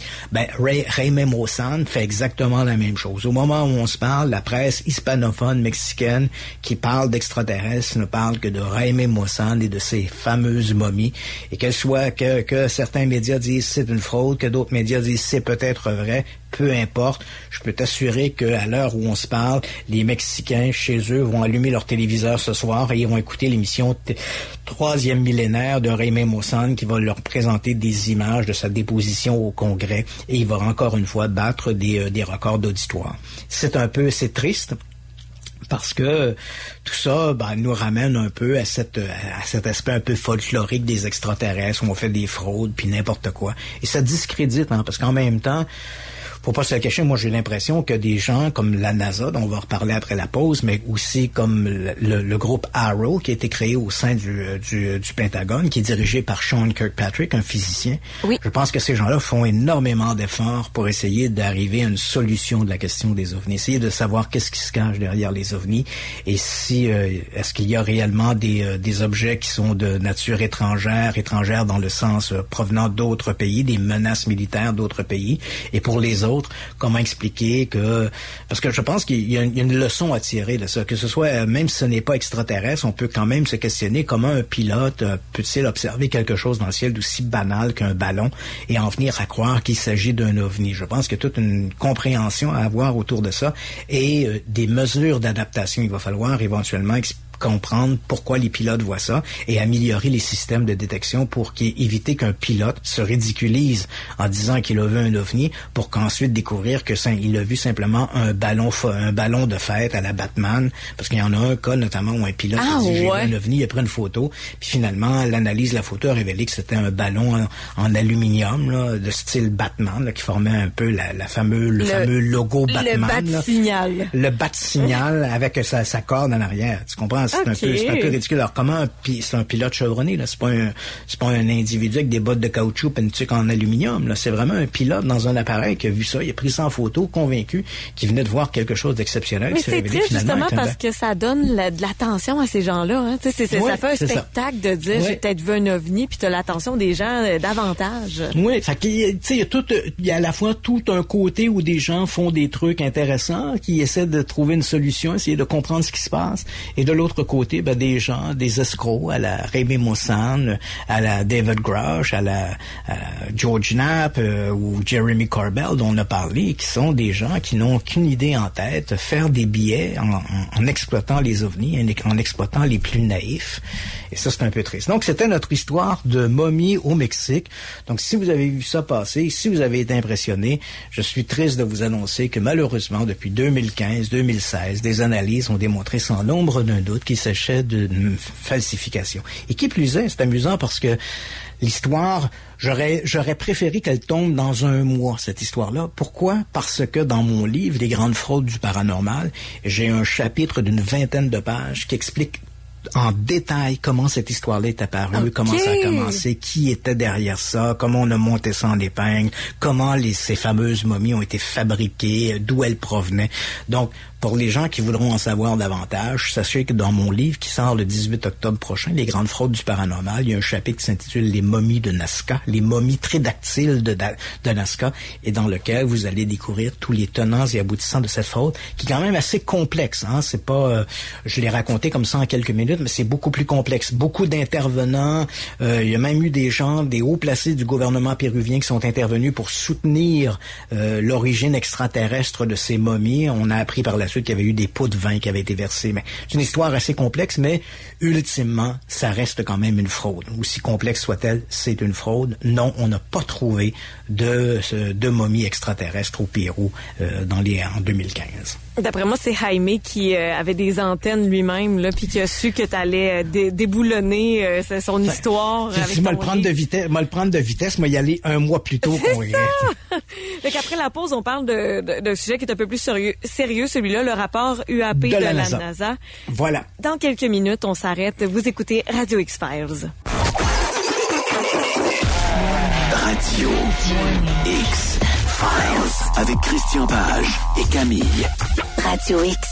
Jaime Maussan fait exactement la même chose. Au moment où on se parle, la presse hispanophone mexicaine qui parle d'extraterrestres ne parle que de Jaime Maussan et de ses fameuses momies. Et qu'elle soit que certains médias disent c'est une fraude, que d'autres médias disent c'est peut-être vrai, peu importe. Je peux t'assurer qu'à l'heure où on se parle, les Mexicains, chez eux, vont allumer leur téléviseur ce soir et ils vont écouter l'émission Troisième Millénaire de Jaime Maussan qui va leur présenter des images de sa déposition au Congrès et il va encore une fois battre des records d'auditoire. C'est triste. Parce que tout ça nous ramène un peu à cet aspect un peu folklorique des extraterrestres où on fait des fraudes puis n'importe quoi. Et ça discrédite, parce qu'en même temps, faut pas se le cacher, moi j'ai l'impression que des gens comme la NASA, dont on va reparler après la pause, mais aussi comme le groupe Arrow qui a été créé au sein du Pentagone, qui est dirigé par Sean Kirkpatrick, un physicien. Oui. Je pense que ces gens-là font énormément d'efforts pour essayer d'arriver à une solution de la question des ovnis, essayer de savoir qu'est-ce qui se cache derrière les ovnis et si est-ce qu'il y a réellement des objets qui sont de nature étrangère dans le sens provenant d'autres pays, des menaces militaires d'autres pays, et pour les autres, autres, comment expliquer que... Parce que je pense qu'il y a une leçon à tirer de ça, que ce soit, même si ce n'est pas extraterrestre, on peut quand même se questionner comment un pilote peut-il observer quelque chose dans le ciel d'aussi banal qu'un ballon et en venir à croire qu'il s'agit d'un ovni. Je pense qu'il y a toute une compréhension à avoir autour de ça et des mesures d'adaptation. Il va falloir éventuellement comprendre pourquoi les pilotes voient ça et améliorer les systèmes de détection pour éviter qu'un pilote se ridiculise en disant qu'il a vu un ovni pour qu'ensuite découvrir que il a vu simplement un ballon de fête à la Batman, parce qu'il y en a un cas notamment où un pilote a dit j'ai vu un ovni, il a pris une photo, puis finalement l'analyse de la photo a révélé que c'était un ballon en aluminium là, de style Batman là, qui formait un peu le fameux logo Batman. Le bat-signal. Le bat-signal avec sa corde en arrière. Tu comprends? C'est un peu ridicule. Alors, comment c'est un pilote chevronné, là? C'est pas un individu avec des bottes de caoutchouc et une tuque en aluminium, là. C'est vraiment un pilote dans un appareil qui a vu ça. Il a pris ça en photo, convaincu qu'il venait de voir quelque chose d'exceptionnel. Mais c'est triste, justement, parce que ça donne de l'attention à ces gens-là, hein. Tu sais, ça fait un spectacle de dire, j'ai peut-être vu un ovni, puis t'as l'attention des gens davantage. Oui. Fait que, tu sais, il y a à la fois tout un côté où des gens font des trucs intéressants, qui essaient de trouver une solution, essayer de comprendre ce qui se passe. Et de l'autre côté, des gens, des escrocs à la Rémi Moussan, à la David Grush, à la George Knapp ou Jeremy Corbell dont on a parlé, qui sont des gens qui n'ont qu'une idée en tête, faire des billets en exploitant les ovnis, en exploitant les plus naïfs. Et ça, c'est un peu triste. Donc, c'était notre histoire de momie au Mexique. Donc, si vous avez vu ça passer, si vous avez été impressionné, je suis triste de vous annoncer que malheureusement, depuis 2015-2016, des analyses ont démontré sans l'ombre d'un doute qu'il s'agissait d'une falsification. Et qui plus est, c'est amusant parce que l'histoire, j'aurais préféré qu'elle tombe dans un mois, cette histoire-là. Pourquoi? Parce que dans mon livre, Les grandes fraudes du paranormal, j'ai un chapitre d'une 20aine de pages qui explique en détail comment cette histoire-là est apparue, comment ça a commencé, qui était derrière ça, comment on a monté ça en épingle, comment ces fameuses momies ont été fabriquées, d'où elles provenaient. Donc, pour les gens qui voudront en savoir davantage, sachez que dans mon livre qui sort le 18 octobre prochain, Les grandes fraudes du paranormal, il y a un chapitre qui s'intitule Les momies de Nazca, les momies très dactyles de Nazca, et dans lequel vous allez découvrir tous les tenants et aboutissants de cette fraude, qui est quand même assez complexe. Hein? C'est pas, je l'ai raconté comme ça en quelques minutes, mais c'est beaucoup plus complexe. Beaucoup d'intervenants, il y a même eu des gens, des hauts placés du gouvernement péruvien qui sont intervenus pour soutenir l'origine extraterrestre de ces momies. On a appris par la suite qu'il y avait eu des pots de vin qui avaient été versés. Mais c'est une histoire assez complexe, mais ultimement, ça reste quand même une fraude. Aussi complexe soit-elle, c'est une fraude. Non, on n'a pas trouvé de momies extraterrestres au Pérou en 2015. D'après moi, c'est Jaime qui avait des antennes lui-même, là, puis qui a su que t'allais déboulonner son histoire. Je vais le prendre de vitesse, moi y aller un mois plus tôt qu'on irait. Donc après la pause, on parle d'un sujet qui est un peu plus sérieux, celui-là, le rapport UAP de la NASA. Voilà. Dans quelques minutes, on s'arrête. Vous écoutez Radio X-Files. Radio X-Files avec Christian Page et Camille. Radio X.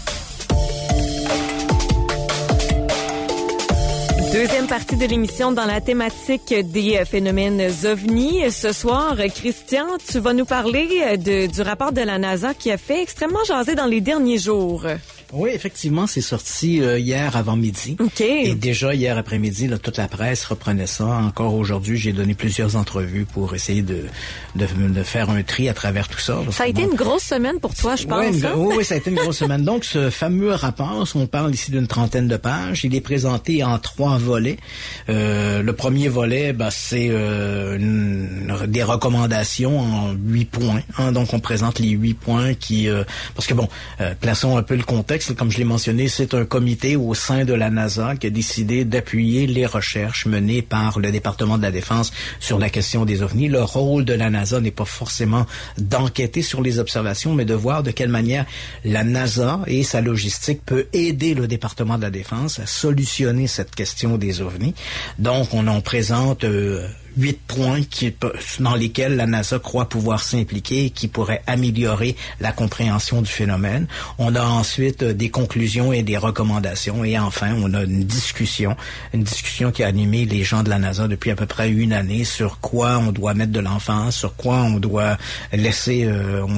Deuxième partie de l'émission dans la thématique des phénomènes ovnis. Ce soir, Christian, tu vas nous parler du rapport de la NASA qui a fait extrêmement jaser dans les derniers jours. Oui, effectivement, c'est sorti hier avant midi. Okay. Et déjà hier après-midi, là, toute la presse reprenait ça. Encore aujourd'hui, j'ai donné plusieurs entrevues pour essayer de faire un tri à travers tout ça. Ça a été une grosse semaine pour toi, je pense. Oui, ça a été une grosse semaine. Donc, ce fameux rapport, on parle ici d'une 30aine de pages, il est présenté en 3 volets. Le premier volet, c'est des recommandations en 8 points. Hein. Donc, on présente les 8 points qui... parce que plaçons un peu le contexte. Comme je l'ai mentionné, c'est un comité au sein de la NASA qui a décidé d'appuyer les recherches menées par le département de la Défense sur la question des ovnis. Le rôle de la NASA n'est pas forcément d'enquêter sur les observations, mais de voir de quelle manière la NASA et sa logistique peut aider le département de la Défense à solutionner cette question des ovnis. Donc, on en présente 8 points dans lesquels la NASA croit pouvoir s'impliquer et qui pourraient améliorer la compréhension du phénomène. On a ensuite des conclusions et des recommandations. Et enfin, on a une discussion qui a animé les gens de la NASA depuis à peu près une année sur quoi on doit mettre de l'emphase, sur quoi on doit laisser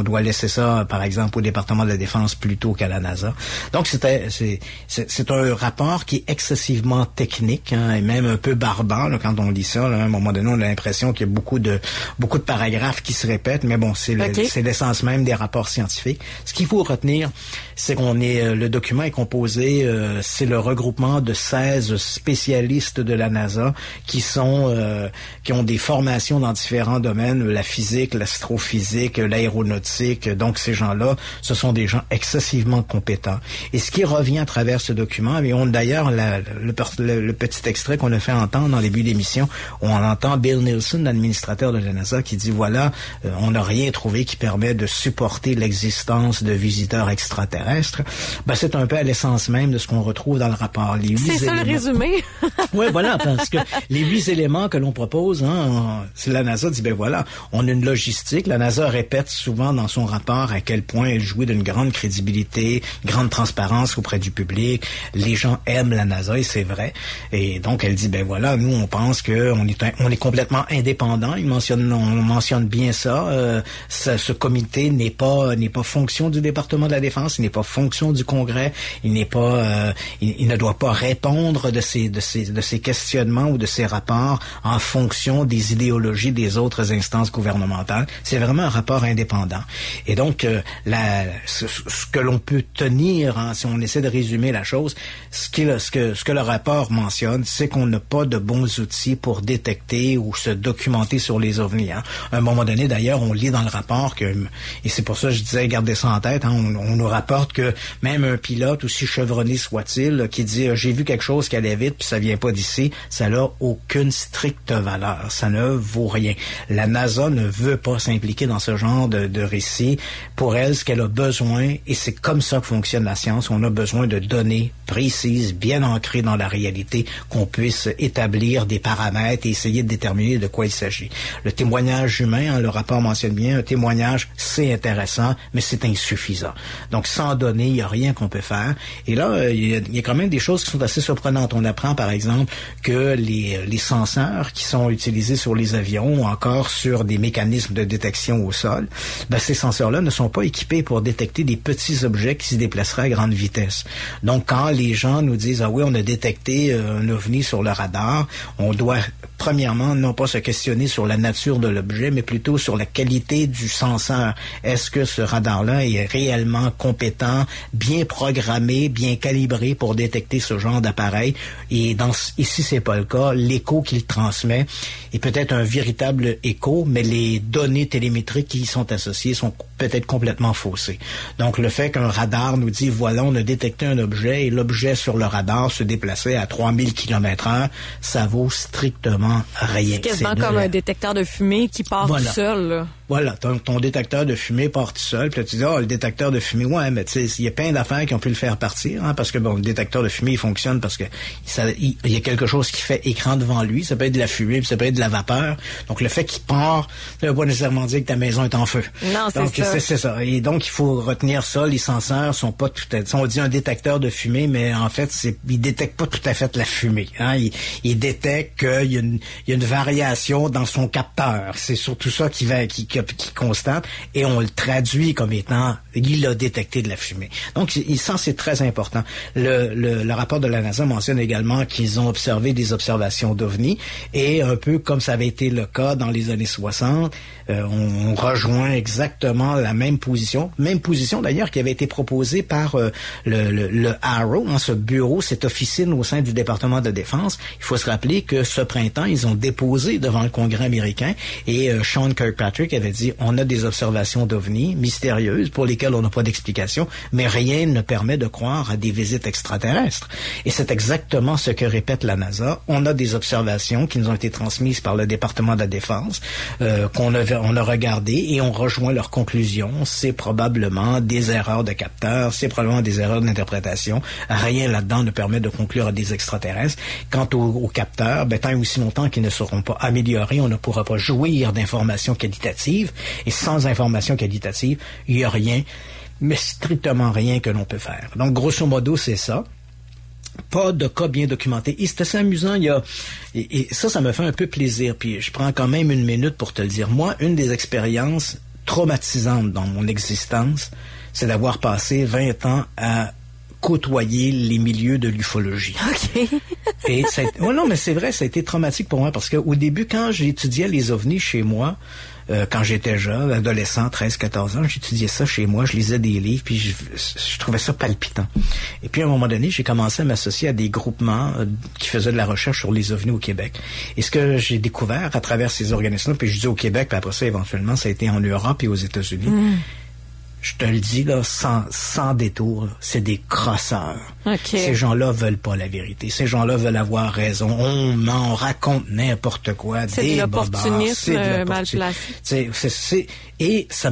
ça, par exemple, au département de la Défense plutôt qu'à la NASA. Donc, c'est un rapport qui est excessivement technique, hein, et même un peu barbare, là, quand on lit ça. Là, à un moment donné, on a l'impression qu'il y a beaucoup de paragraphes qui se répètent, mais bon, c'est l'essence même des rapports scientifiques. Ce qu'il faut retenir, c'est le document est composé, c'est le regroupement de 16 spécialistes de la NASA qui ont des formations dans différents domaines, la physique, l'astrophysique, l'aéronautique. Donc, ces gens-là, ce sont des gens excessivement compétents. Et ce qui revient à travers ce document, et d'ailleurs, le petit extrait qu'on a fait entendre dans le début d'émission, où on entend Bill Nelson, l'administrateur de la NASA, qui dit, voilà, on n'a rien trouvé qui permet de supporter l'existence de visiteurs extraterrestres. Ben, c'est un peu à l'essence même de ce qu'on retrouve dans le rapport. C'est ça le résumé. Oui, voilà, parce que les 8 éléments que l'on propose, c'est la NASA dit, ben voilà, on a une logistique. La NASA répète souvent dans son rapport à quel point elle jouit d'une grande crédibilité, grande transparence auprès du public. Les gens aiment la NASA et c'est vrai. Et donc, elle dit, ben voilà, nous, on pense qu'on est complètement indépendant. On mentionne bien ça. Ce comité n'est pas fonction du département de la Défense, il n'est pas fonction du Congrès, il ne doit pas répondre de ces questionnements ou de ces rapports en fonction des idéologies des autres instances gouvernementales. C'est vraiment un rapport indépendant. Et donc, ce que l'on peut tenir, si on essaie de résumer la chose, ce que le rapport mentionne, c'est qu'on n'a pas de bons outils pour détecter ou se documenter sur les ovnis. À un moment donné, d'ailleurs, on lit dans le rapport et c'est pour ça que je disais, gardez ça en tête, on nous rapporte que même un pilote, aussi chevronné soit-il, qui dit « j'ai vu quelque chose qui allait vite, puis ça vient pas d'ici », ça n'a aucune stricte valeur. Ça ne vaut rien. La NASA ne veut pas s'impliquer dans ce genre de récit. Pour elle, ce qu'elle a besoin, et c'est comme ça que fonctionne la science, on a besoin de données précises, bien ancrées dans la réalité, qu'on puisse établir des paramètres et essayer de déterminer de quoi il s'agit. Le témoignage humain, le rapport mentionne bien, un témoignage, c'est intéressant, mais c'est insuffisant. Donc, sans données, il n'y a rien qu'on peut faire. Et là, il y a quand même des choses qui sont assez surprenantes. On apprend, par exemple, que les senseurs qui sont utilisés sur les avions ou encore sur des mécanismes de détection au sol, ces senseurs-là ne sont pas équipés pour détecter des petits objets qui se déplaceraient à grande vitesse. Donc, quand les gens nous disent « Ah oui, on a détecté un ovni sur le radar », on doit, premièrement, non pas se questionner sur la nature de l'objet, mais plutôt sur la qualité du senseur. Est-ce que ce radar-là est réellement compétent, bien programmé, bien calibré pour détecter ce genre d'appareil? Et si c'est pas le cas, l'écho qu'il transmet est peut-être un véritable écho, mais les données télémétriques qui y sont associées sont peut-être complètement faussées. Donc, le fait qu'un radar nous dit, voilà, on a détecté un objet et l'objet sur le radar se déplaçait à 3000 km/h, ça vaut strictement rien. C'est quasiment comme un détecteur de fumée qui part tout seul, là. Voilà, ton détecteur de fumée part tout seul, puis là, tu dis, le détecteur de fumée, ouais, mais tu sais, il y a plein d'affaires qui ont pu le faire partir, parce que, le détecteur de fumée, il fonctionne parce que il y a quelque chose qui fait écran devant lui, ça peut être de la fumée, puis ça peut être de la vapeur. Donc, le fait qu'il part, ça veut pas nécessairement dire que ta maison est en feu. Non, c'est donc, ça. C'est ça. Et donc, il faut retenir ça, les senseurs sont pas tout à fait, on dit un détecteur de fumée, mais en fait, il détecte pas tout à fait la fumée, il détecte qu'il y a une variation dans son capteur. C'est surtout ça qui constate, et on le traduit comme étant il a détecté de la fumée. Donc, ça, c'est très important. Le rapport de la NASA mentionne également qu'ils ont observé des observations d'OVNI, et un peu comme ça avait été le cas dans les années 60, on rejoint exactement la même position d'ailleurs qui avait été proposée par le AARO, ce bureau, cette officine au sein du département de défense. Il faut se rappeler que ce printemps, ils ont déposé devant le Congrès américain, et Sean Kirkpatrick avait avait dit, on a des observations d'OVNI mystérieuses pour lesquelles on n'a pas d'explication, mais rien ne permet de croire à des visites extraterrestres. Et c'est exactement ce que répète la NASA. On a des observations qui nous ont été transmises par le département de la Défense, on a regardé et on rejoint leurs conclusions. C'est probablement des erreurs de capteurs, c'est probablement des erreurs d'interprétation. Rien là-dedans ne permet de conclure à des extraterrestres. Quant aux capteurs, tant et aussi longtemps qu'ils ne seront pas améliorés, on ne pourra pas jouir d'informations qualitatives. Et sans informations qualitatives, il n'y a rien, mais strictement rien que l'on peut faire. Donc, grosso modo, c'est ça. Pas de cas bien documentés. Et c'est assez amusant, et ça me fait un peu plaisir. Puis je prends quand même une minute pour te le dire. Moi, une des expériences traumatisantes dans mon existence, c'est d'avoir passé 20 ans à côtoyer les milieux de l'ufologie. OK. Et non, mais c'est vrai, ça a été traumatique pour moi parce que au début, quand j'étudiais les ovnis chez moi, quand j'étais jeune, adolescent, 13-14 ans, j'étudiais ça chez moi, je lisais des livres, puis je trouvais ça palpitant. Et puis à un moment donné, j'ai commencé à m'associer à des groupements qui faisaient de la recherche sur les ovnis au Québec. Et ce que j'ai découvert à travers ces organismes-là, puis je dis au Québec, puis après ça, éventuellement, ça a été en Europe et aux États-Unis. Je te le dis, là, sans détour, là, c'est des crosseurs. Okay. Ces gens-là veulent pas la vérité. Ces gens-là veulent avoir raison. On raconte n'importe quoi. C'est de l'opportunisme mal placé. Et ça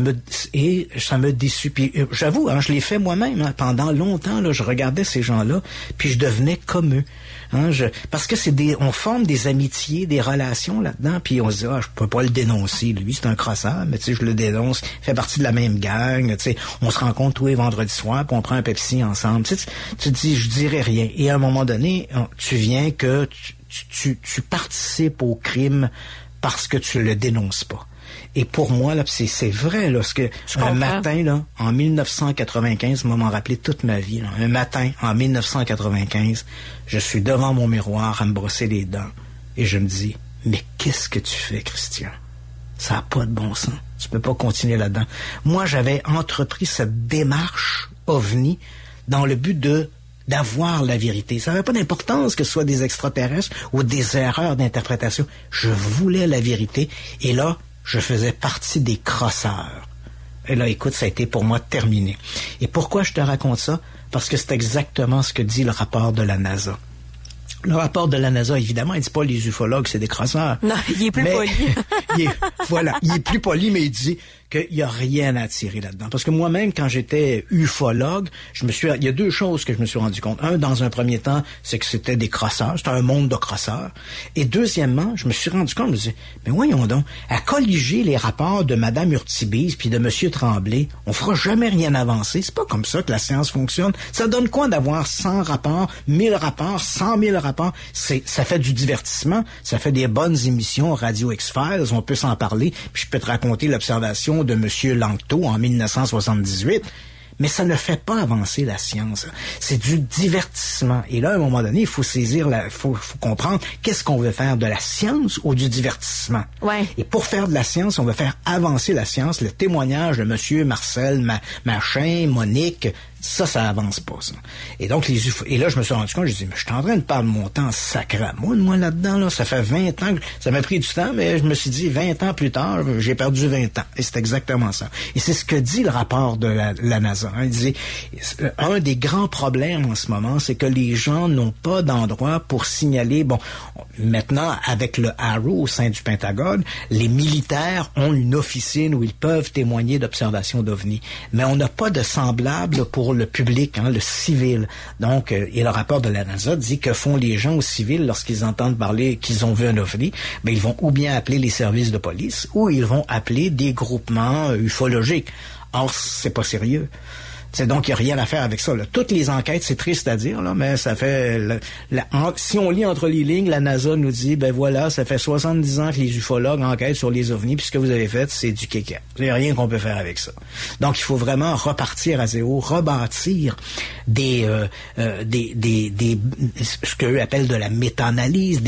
me déçut. Puis, j'avoue, je l'ai fait moi-même. Pendant longtemps, là, je regardais ces gens-là, puis je devenais comme eux. Parce que on forme des amitiés, des relations là-dedans, puis on se dit, je peux pas le dénoncer, lui, c'est un crosseur, mais tu sais, je le dénonce, il fait partie de la même gang, tu sais, on se rencontre tous les vendredis soirs, puis on prend un Pepsi ensemble, tu te dis, je dirais rien. Et à un moment donné, tu viens que tu participes au crime parce que tu le dénonces pas. Et pour moi, là, c'est vrai, là, parce que un matin, là, en 1995, moi, m'en rappelé toute ma vie, là, un matin, en 1995, je suis devant mon miroir à me brosser les dents, et je me dis, mais qu'est-ce que tu fais, Christian? Ça n'a pas de bon sens. Tu peux pas continuer là-dedans. Moi, j'avais entrepris cette démarche OVNI dans le but d'avoir la vérité. Ça n'avait pas d'importance que ce soit des extraterrestres ou des erreurs d'interprétation. Je voulais la vérité, et là, je faisais partie des crosseurs. Et là, écoute, ça a été pour moi terminé. Et pourquoi je te raconte ça? Parce que c'est exactement ce que dit le rapport de la NASA. Le rapport de la NASA, évidemment, il dit pas les ufologues, c'est des crosseurs. Non, il est plus poli. il est plus poli, mais il dit qu'il y a rien à tirer là-dedans. Parce que moi-même, quand j'étais ufologue, il y a deux choses que je me suis rendu compte. Un, dans un premier temps, c'est que c'était des crosseurs. C'était un monde de crosseurs. Et deuxièmement, je me suis rendu compte, je me disais, mais voyons donc, à colliger les rapports de Mme Urtibise puis de M. Tremblay, on fera jamais rien avancer. C'est pas comme ça que la science fonctionne. Ça donne quoi d'avoir 100 rapports, 1000 rapports, 100 000 rapports? Ça fait du divertissement. Ça fait des bonnes émissions Radio X-Files. On peut s'en parler. Puis je peux te raconter l'observation de M. Langto en 1978. Mais ça ne fait pas avancer la science. C'est du divertissement. Et là, à un moment donné, il faut faut comprendre qu'est-ce qu'on veut faire, de la science ou du divertissement. Ouais. Et pour faire de la science, on veut faire avancer la science. Le témoignage de M. Marcel, Machin, Monique, ça avance pas, ça. Et donc, et là, je me suis rendu compte, je dis, mais je suis en train de perdre mon temps sacrément, moi, là-dedans, là. Ça fait 20 ans, ça m'a pris du temps, mais je me suis dit, 20 ans plus tard, j'ai perdu 20 ans. Et c'est exactement ça. Et c'est ce que dit le rapport de la NASA. Il disait, un des grands problèmes en ce moment, c'est que les gens n'ont pas d'endroit pour signaler, maintenant, avec le Arrow au sein du Pentagone, les militaires ont une officine où ils peuvent témoigner d'observations d'OVNI. Mais on n'a pas de semblable pour le public, le civil. Donc, et le rapport de la NASA dit que font les gens au civil lorsqu'ils entendent parler qu'ils ont vu un OVNI, ils vont ou bien appeler les services de police ou ils vont appeler des groupements ufologiques. Or, c'est pas sérieux. Donc, il n'y a rien à faire avec ça. Là. Toutes les enquêtes, c'est triste à dire, là, mais ça fait... si on lit entre les lignes, la NASA nous dit, voilà, ça fait 70 ans que les ufologues enquêtent sur les ovnis, puis ce que vous avez fait, c'est du kéké. Il n'y a rien qu'on peut faire avec ça. Donc, il faut vraiment repartir à zéro, rebâtir ce qu'eux appellent de la méta-analyse,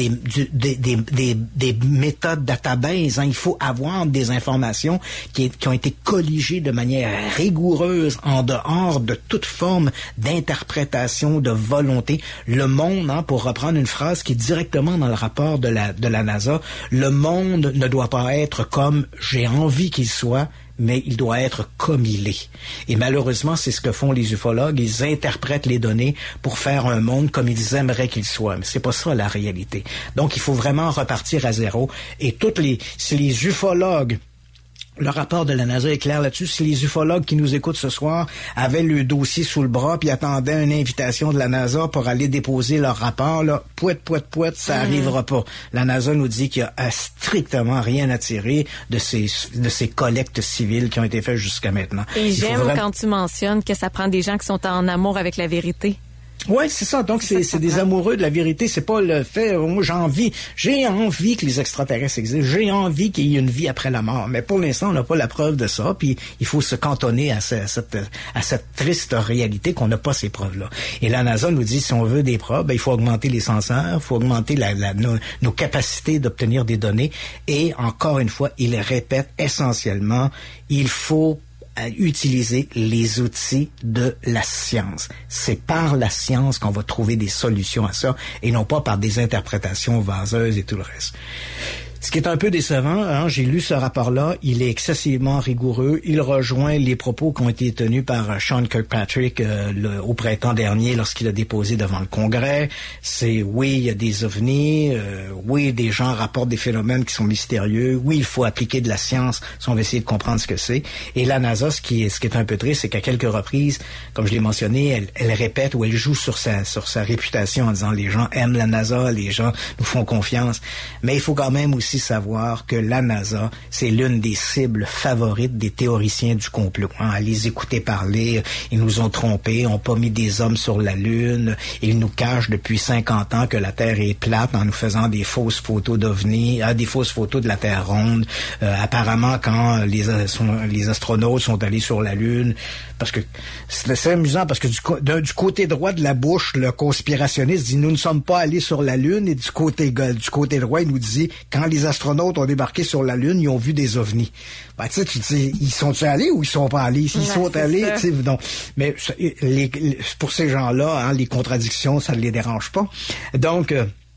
des méthodes database. Hein. Il faut avoir des informations qui ont été colligées de manière rigoureuse en dehors de toute forme d'interprétation, de volonté. Le monde, hein, pour reprendre une phrase qui est directement dans le rapport de la NASA, le monde ne doit pas être comme j'ai envie qu'il soit, mais il doit être comme il est. Et malheureusement, c'est ce que font les ufologues. Ils interprètent les données pour faire un monde comme ils aimeraient qu'il soit. Mais c'est pas ça la réalité. Donc, il faut vraiment repartir à zéro. Et si les ufologues, le rapport de la NASA est clair là-dessus. Si les ufologues qui nous écoutent ce soir avaient le dossier sous le bras puis attendaient une invitation de la NASA pour aller déposer leur rapport, là, pouet, ça arrivera pas. La NASA nous dit qu'il y a strictement rien à tirer de ces collectes civiles qui ont été faites jusqu'à maintenant. Et j'aime quand tu mentionnes que ça prend des gens qui sont en amour avec la vérité. Ouais, c'est ça. Donc, c'est des amoureux de la vérité. C'est pas le fait, moi, j'ai envie que les extraterrestres existent. J'ai envie qu'il y ait une vie après la mort. Mais pour l'instant, on n'a pas la preuve de ça. Puis, il faut se cantonner à cette triste réalité qu'on n'a pas ces preuves-là. Et la NASA nous dit, si on veut des preuves, il faut augmenter les senseurs, il faut augmenter nos capacités d'obtenir des données. Et, encore une fois, il répète essentiellement, il faut à utiliser les outils de la science. C'est par la science qu'on va trouver des solutions à ça et non pas par des interprétations vaseuses et tout le reste. Ce qui est un peu décevant, hein, j'ai lu ce rapport-là, il est excessivement rigoureux, il rejoint les propos qui ont été tenus par Sean Kirkpatrick au printemps dernier lorsqu'il a déposé devant le Congrès. C'est oui, il y a des ovnis, oui, des gens rapportent des phénomènes qui sont mystérieux, oui, il faut appliquer de la science si on veut essayer de comprendre ce que c'est. Et la NASA, ce qui est un peu triste, c'est qu'à quelques reprises, comme je l'ai mentionné, elle répète ou elle joue sur sa réputation en disant les gens aiment la NASA, les gens nous font confiance, mais il faut quand même aussi savoir que la NASA, c'est l'une des cibles favorites des théoriciens du complot. Hein. À les écouter parler, ils nous ont trompés, ont pas mis des hommes sur la Lune, ils nous cachent depuis 50 ans que la Terre est plate en nous faisant des fausses photos d'ovnis, des fausses photos de la Terre ronde. Apparemment, quand les astronautes sont allés sur la Lune, parce que c'est amusant, parce que du côté droit de la bouche, le conspirationniste dit « Nous ne sommes pas allés sur la Lune », et du côté droit, il nous dit « Quand les astronautes ont débarqué sur la Lune, ils ont vu des ovnis. » Ben, tu sais, tu dis, ils sont-ils allés ou ils sont pas allés? S'ils sont allés, tu sais, non. Mais pour ces gens-là, hein, les contradictions, ça ne les dérange pas. Donc,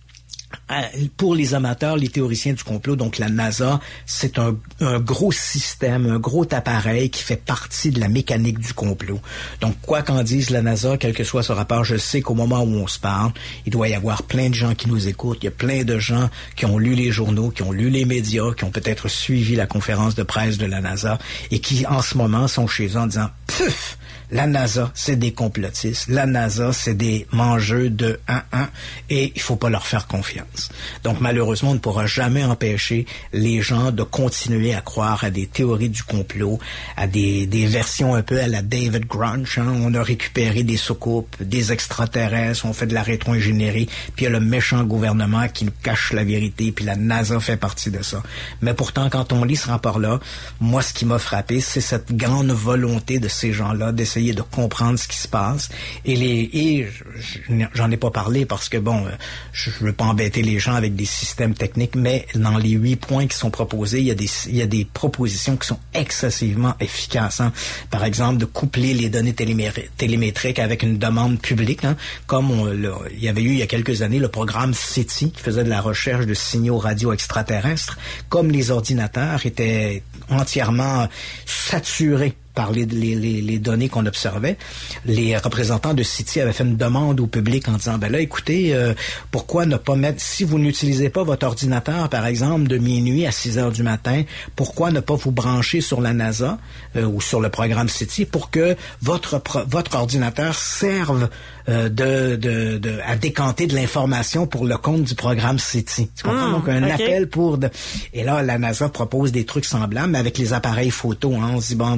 pour les amateurs, les théoriciens du complot, donc la NASA, c'est un gros système, un gros appareil qui fait partie de la mécanique du complot. Donc, quoi qu'en dise la NASA, quel que soit ce rapport, je sais qu'au moment où on se parle, il doit y avoir plein de gens qui nous écoutent. Il y a plein de gens qui ont lu les journaux, qui ont lu les médias, qui ont peut-être suivi la conférence de presse de la NASA et qui, en ce moment, sont chez eux en disant « Pfff! La NASA, c'est des complotistes. La NASA, c'est des mangeux de 1-1 et il faut pas leur faire confiance. » Donc, malheureusement, on ne pourra jamais empêcher les gens de continuer à croire à des théories du complot, à des versions un peu à la David Grunch. Hein. On a récupéré des soucoupes, des extraterrestres, on fait de la rétro-ingénierie, puis il y a le méchant gouvernement qui nous cache la vérité, puis la NASA fait partie de ça. Mais pourtant, quand on lit ce rapport-là, moi, ce qui m'a frappé, c'est cette grande volonté de ces gens-là d'essayer de comprendre ce qui se passe. Et j'en ai pas parlé parce que, bon, je veux pas embêter les gens avec des systèmes techniques, mais dans les 8 points qui sont proposés, il y a des propositions qui sont excessivement efficaces. Hein. Par exemple, de coupler les données télémétriques avec une demande publique, hein, comme il y avait eu il y a quelques années le programme SETI qui faisait de la recherche de signaux radio extraterrestres. Comme les ordinateurs étaient entièrement saturés par les données qu'on observait, les représentants de SETI avaient fait une demande au public en disant, ben là, écoutez, pourquoi ne pas mettre, si vous n'utilisez pas votre ordinateur, par exemple, de minuit à 6 heures du matin, pourquoi ne pas vous brancher sur la NASA ou sur le programme SETI pour que votre ordinateur serve à décanter de l'information pour le compte du programme SETI. Tu comprends? Donc, un appel pour... Et là, la NASA propose des trucs semblables, mais avec les appareils photo. Hein, on se dit, bon, voilà,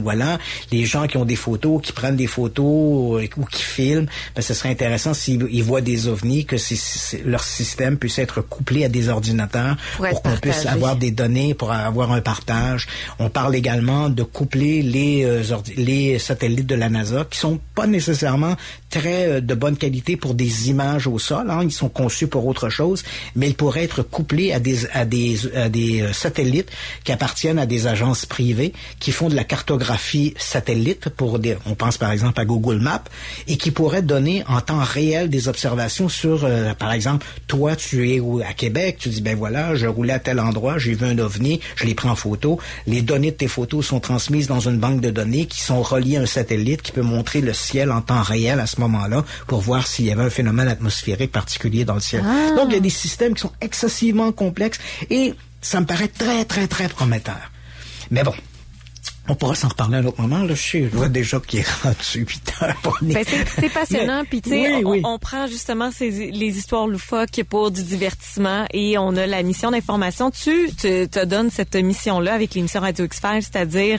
les gens qui ont des photos, qui prennent des photos ou qui filment, ce serait intéressant s'ils voient des ovnis, que leur système puisse être couplé à des ordinateurs pour qu'on puisse avoir des données, pour avoir un partage. On parle également de coupler les satellites de la NASA qui sont pas nécessairement très de bonne qualité pour des images au sol, hein. Ils sont conçus pour autre chose, mais ils pourraient être couplés à des satellites qui appartiennent à des agences privées qui font de la cartographie satellite on pense par exemple à Google Maps, et qui pourraient donner en temps réel des observations sur, par exemple, toi tu es à Québec, tu dis ben voilà, je roulais à tel endroit, j'ai vu un ovni, je l'ai pris en photo. Les données de tes photos sont transmises dans une banque de données qui sont reliées à un satellite qui peut montrer le ciel en temps réel à ce moment-là pour voir s'il y avait un phénomène atmosphérique particulier dans le ciel. Donc il y a des systèmes qui sont excessivement complexes et ça me paraît très, très, très prometteur. Mais bon, on pourra s'en reparler à un autre moment. Là, je vois déjà qu'il est rendu 8 heures. C'est passionnant. Puis tu sais, oui. on prend justement les histoires loufoques pour du divertissement et on a la mission d'information. Tu te donnes cette mission-là avec l'émission Radio X-Files, c'est-à-dire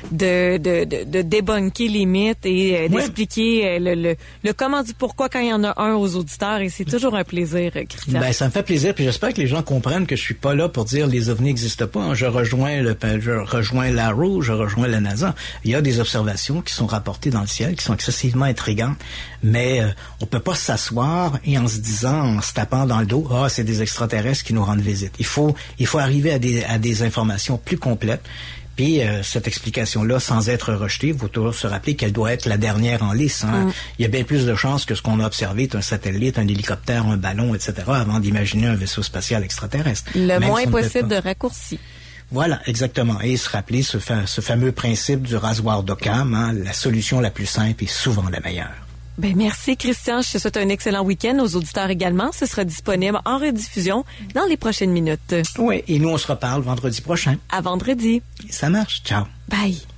de débunker les mythes et d'expliquer le comment du pourquoi quand il y en a un aux auditeurs. Et c'est toujours un plaisir, Christian. Ça me fait plaisir. Puis j'espère que les gens comprennent que je suis pas là pour dire les ovnis n'existent pas. Hein. Je rejoins l'ARO, je rejoins la NASA. Il y a des observations qui sont rapportées dans le ciel, qui sont excessivement intrigantes, mais on peut pas s'asseoir et en se tapant dans le dos, c'est des extraterrestres qui nous rendent visite. Il faut arriver à des informations plus complètes. Puis cette explication-là, sans être rejetée, il faut toujours se rappeler qu'elle doit être la dernière en lice. Hein. Il y a bien plus de chances que ce qu'on a observé est un satellite, un hélicoptère, un ballon, etc., avant d'imaginer un vaisseau spatial extraterrestre. Le moins possible de raccourcis. Voilà, exactement. Et se rappeler ce fameux principe du rasoir d'Occam, hein, la solution la plus simple est souvent la meilleure. Merci Christian, je te souhaite un excellent week-end, aux auditeurs également. Ce sera disponible en rediffusion dans les prochaines minutes. Oui, et nous on se reparle vendredi prochain. À vendredi. Ça marche, ciao. Bye.